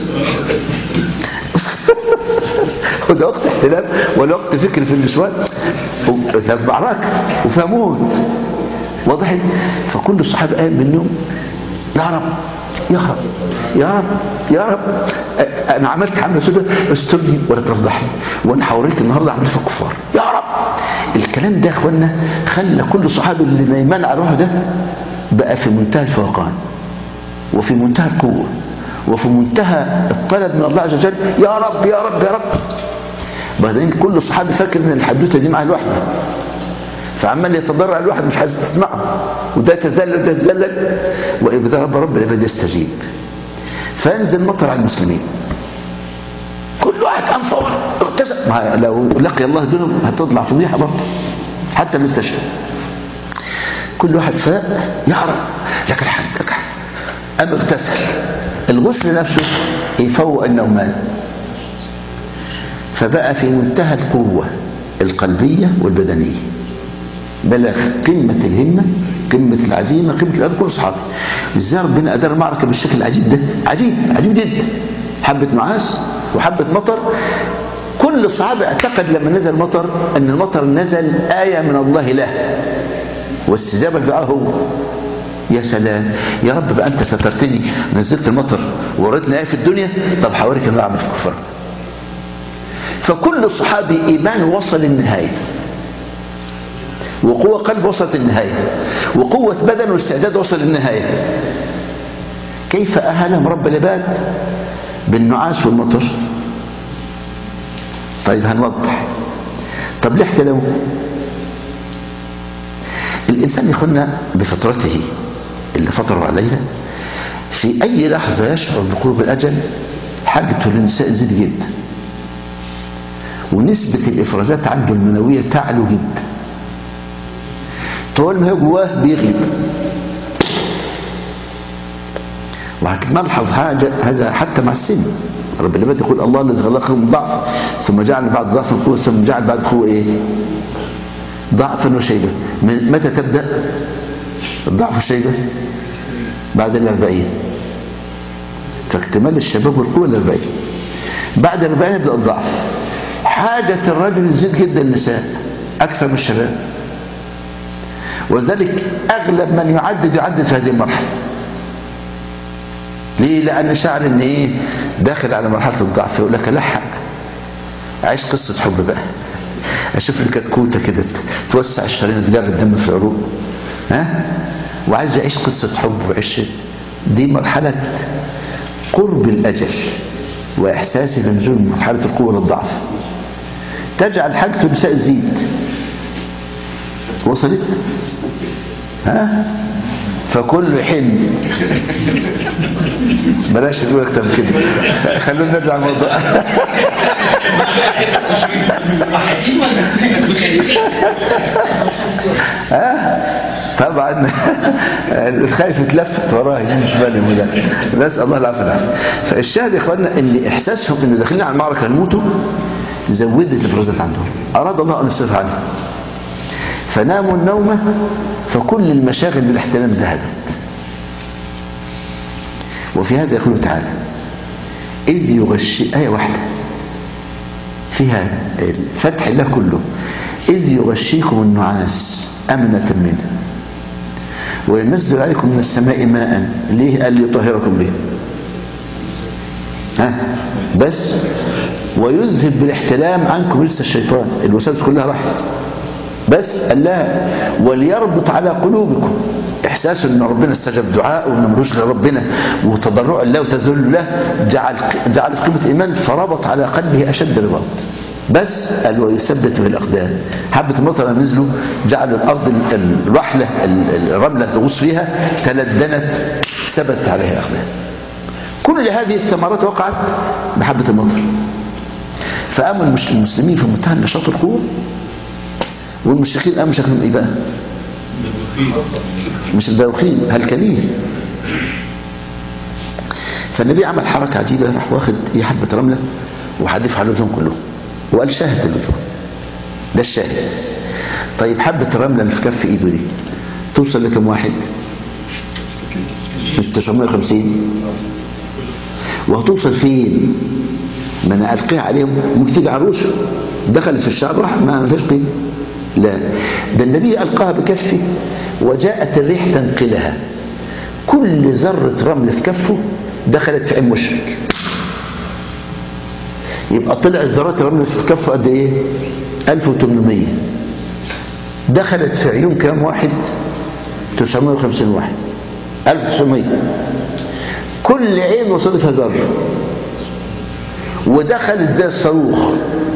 وده وقت احتلام ولا وقت فكر في النسوان، وفي معركة وفي موت. واضح؟ فكل الصحابة قام من النوم: يا رب يا رب يا رب يا رب، انا عملت حملة سودة استرني ولا تفضحني، وانا هوريك النهارده عملت في الكفار يا رب. الكلام ده يا اخوانا خلى كل صحابي اللي نايمان على روحه ده بقى في منتهى الفوقان وفي منتهى القوة وفي منتهى الطلب من الله عز وجل: يا رب يا رب يا رب. بعدين كل صحابي فاكر ان الحدوثه دي معاه لوحده، فعمال يتضرع الواحد مش عايز تسمعه، وده يتذلل وده يتذلل. واذا رب العباد يستجيب فينزل مطر على المسلمين. كل واحد قام فورا اغتسل. لو لقي الله دونهم هتطلع فضيحه برضه حتى المستشفى. كل واحد فاق: يا رب لك الحمد لك الحمد. قام اغتسل. الغسل نفسه يفوق النومان، فبقى في منتهى القوة القلبية والبدنية، بلغ قمة الهمة، قمة العزيمة، قمة الأدب. كل صحابي ازاي ربنا أدار المعركة بالشكل العجيب ده؟ عجيب عجيب جدا. حبة نعاس وحبة مطر. كل الصحابة اعتقد لما نزل المطر أن المطر نزل آية من الله له، واستجابة الدعاء هو: يا سلام يا رب بقى أنت سترتني نزلت المطر ووريتني آية في الدنيا، طب حوارك أنا أعمل في الكفار. فكل صحابي إيمانه وصل للنهاية، وقوة قلب وصلت للنهاية، وقوة بدن واستعداد وصل للنهاية. كيف أهلهم رب العباد بالنعاس والمطر؟ طيب هنوضح. طب ليه احتلوا؟ الإنسان يخلنا بفطرته اللي فطروا عليها، في أي لحظة يشعر بقرب الأجل حاجته للنساء تزيد جدا، ونسبة الإفرازات عنده المنوية تعلو جدا، طول ما هو جواه بيغلب. وهنلحظ حاجة هذا حتى مع السن. رب العباد يقول الله الذي خلقكم ضعف ثم جعل بعد ضعف قوة ثم جعل بعد قوة ايه؟ ضعفا وشيبة. متى تبدأ الضعف والشيبة؟ بعد 40. فاكتمال الشباب والقوة 40. بعد 40 يبدأ الضعف. حاجة الرجل تزيد جدا النساء أكثر من الشباب، ولذلك أغلب من يعدد في هذه المرحلة. ليه؟ لأن شعر إن إيه داخل على مرحلة الضعف، يقول لك لحق عيش قصة حب بقى، أشوف لي كتكوتة كده توسع الشرايين تجري الدم في العروق، وعايز يعيش قصة حب وعيش. دي مرحلة قرب الأجل وإحساسه بنزول مرحلة القوة للضعف، تجعل حاجته النساء تزيد. وصلت؟ فكل حين بلاش نقول اكتر من كده، خلونا نرجع الموضوع. طبعا الخايف اتلفت وراه يمين شمال يمين، نسال الله العافيه والعافيه. فالشاهد يا اخواننا ان احساسهم ان داخلين على المعركه هنموتوا زودت الافرازات عندهم، اراد الله ان يصرف عنهم، فناموا النومه فكل المشاغل بالاحتلام ذهبت. وفي هذا يقول تعالى إذ يغشي، آية واحدة فيها الفتح الله كله، إذ يغشيكم النعاس أمنة منه وينزل عليكم من السماء ماء. ليه؟ قال ليطهركم به، بس ويذهب بالاحتلام عنكم لسه الشيطان، الوسائل كلها راحت، بس قال لا وليربط على قلوبكم. احساس ان ربنا استجاب دعاءه وانه ملوش غير ربنا وتضرع الله وتذل له جعل قيمه الايمان، فربط على قلبه اشد الرباط. بس قال ويثبت في الاقدام. حبه المطر نزلوا جعل الارض الرحله الرمله تغوص فيها تلدنت ثبت عليها الاقدام. كل هذه الثمرات وقعت بحبه المطر. فقاموا المسلمين في منتهى النشاط والقوه، والمشركين قاموا شكلهم ايه بقى؟ مش الدوخين، هلكانين. فالنبي عمل حركه عجيبه، راح واخد حبه رمله وحدفها على وجههم كلهم وقال شاهد الوجوه. ده الشاهد. طيب حبه الرمله اللي في كف ايده دي توصل لكم واحد؟ 950. وهتوصل فين؟ ما انا القيها عليهم ممكن عروسه دخلت في الشعب راح ما فيش قيمه. لا، ده النبي ألقاها بكفه وجاءت الريح تنقلها. كل ذرة رمل في كفه دخلت في عين مشرك. يبقى طلعت ذرات الرمل في كفه قد ايه؟ 1800. دخلت في عيون كام واحد؟ 950 واحد. 1900. كل عين وصلتها ذرة ودخلت زي الصاروخ.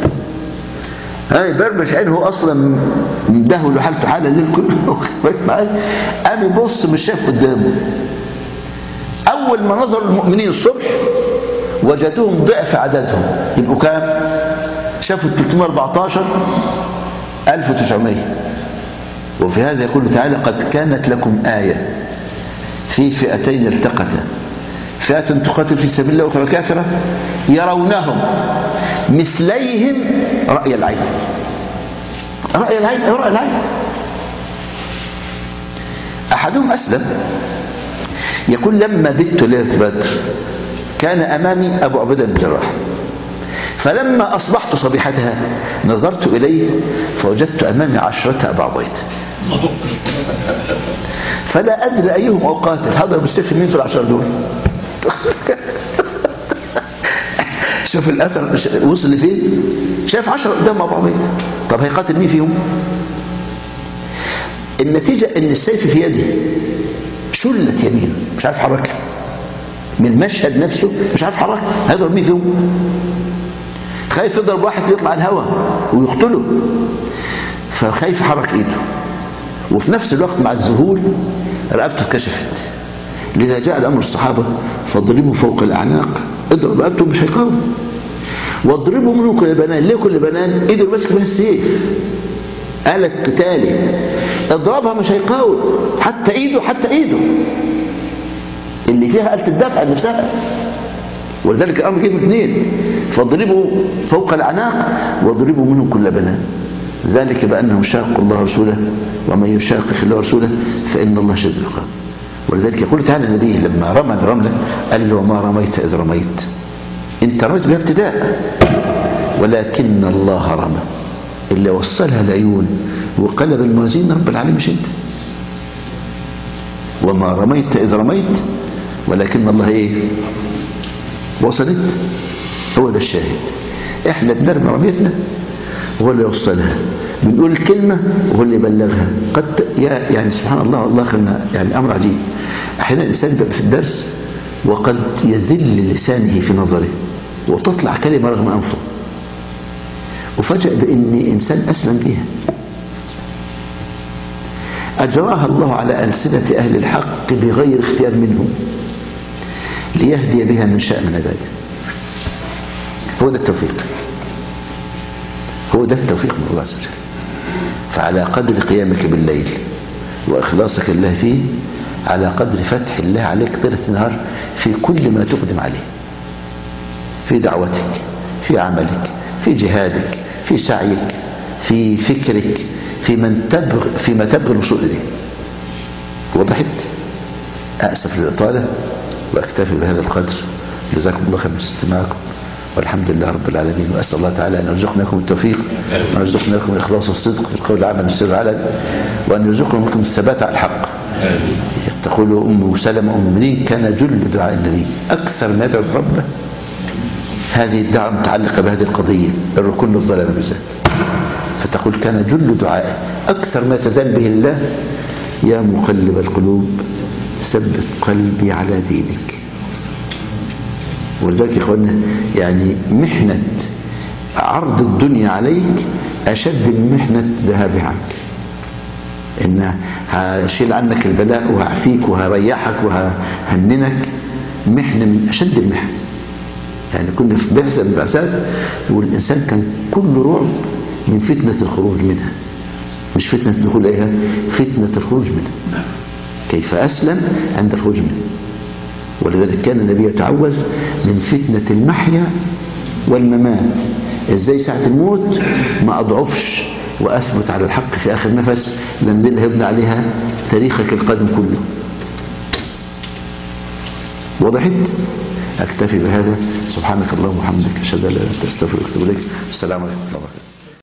برمش عينه اصلا مدهول لحالته حاله الليل كله قام يبص مش شايف قدامه. اول ما نظر المؤمنين الصبح وجدوهم ضعف عددهم، يبقوا كام؟ شافوا 314 1900. وفي هذا يقول تعالى قد كانت لكم آية في فئتين التقتا فئة تقاتل في سبيل الله وأخرى كافرة يرونهم مثليهم رأي العين. رأي العين، رأي العين. أحدهم أسلم يقول لما بت ليلة بدر كان أمامي أبو عبيدة بن الجراح، فلما أصبحت صبيحتها نظرت إليه فوجدت أمامي 10 أبا عبيدة، فلا أدري أيهم أقاتل. هضرب السيف مين في 10 دول؟ شوف الأثر وصل لفين. شايف 10 قدام مع بعضهم، طب هيقاتل مين فيهم؟ النتيجة ان السيف في يده شلت يمينه مش عارف حركها، من المشهد نفسه مش عارف حركها، هيضرب مين فيهم؟ خايف يضرب واحد يطلع الهواء ويقتله، فخايف يحرك ايده، وفي نفس الوقت مع الذهول رقبته اتكشفت. لذا جاء الامر الصحابه فاضربوا فوق الاعناق، اضرب رقبته مش هيقاوم، واضربوا منه كل بنان. ليه كل بنان؟ ايده اللي ماسك بها السيف، آلة قتالي، اضربها مش هيقاوم، حتى ايده اللي فيها آلة الدفع نفسها. ولذلك الامر جه اثنين، فاضربوا فوق الاعناق واضربوا منهم كل بنان، ذلك بانهم شاقوا الله ورسوله ومن يشاقق الله ورسوله فان الله شديد العقاب. ولذلك يقول تعالى النبي لما رمى الرمله قال له وما رميت اذ رميت، انت رميت بها ابتداء ولكن الله رمى. اللي وصلها العيون وقلب الموازين رب العالمين مش انت. وما رميت اذ رميت ولكن الله ايه؟ وصلت. هو ده الشاهد. احنا بنرمي رميتنا وهو اللي يوصلها، بنقول الكلمة وهو اللي يبلغها. قد يعني سبحان الله، الله خلنا يعني امر عجيب. احيانا الانسان بيبقى في الدرس وقد يذل لسانه في نظره وتطلع كلمة رغم انفه، وفجأة بان انسان اسلم بها اجراها الله على ألسنة اهل الحق بغير اختيار منهم ليهدي بها من شاء من عباده. هو ده التوفيق، هو ده التوفيق من الله عز وجل. فعلى قدر قيامك بالليل وإخلاصك الله فيه، على قدر فتح الله عليك طيلة النهار في كل ما تقدم عليه، في دعوتك، في عملك، في جهادك، في سعيك، في فكرك، فيما تبغي الوصول إليه. وضحت؟ أسف للإطالة وأكتفي بهذا القدر. جزاكم الله خير باستماعكم، والحمد لله رب العالمين. وأسأل الله تعالى أن يرزقنا لكم التوفيق، وأن يرزقنا لكم الإخلاص والصدق في القول والعمل والسر والعلن، وأن يرزقنا لكم الثبات على الحق. تقول أم سلمة أم المؤمنين كان جل دعاء النبي أكثر ما يدعو ربه هذه الدعوة متعلقة بهذه القضية الركون للظلام بالذات. فتقول كان جل دعائه أكثر ما يتزال به الله يا مقلب القلوب ثبت قلبي على دينك. ولذلك يا اخوانا يعني محنة عرض الدنيا عليك أشد من محنة ذهابها عنك. إن هشيل عنك البلاء وهعفيك وهريحك وههننك، محنة من أشد المحن. يعني كنا في بعثة من البعثات والإنسان كان كل رعب من فتنة الخروج منها، مش فتنة الدخول إليها، فتنة الخروج منها. كيف أسلم عند الخروج منها. ولذلك كان النبي يتعوذ من فتنة المحيا والممات، ازاي ساعة الموت ما أضعفش وأثبت على الحق في آخر نفس، لأن اللي هيبنى عليها تاريخك القادم كله. وضحت؟ أكتفي بهذا. سبحانك اللهم وبحمدك أشهد أن لا إله إلا أنت أستغفرك وأتوب إليك. السلام عليكم ورحمة الله وبركاته.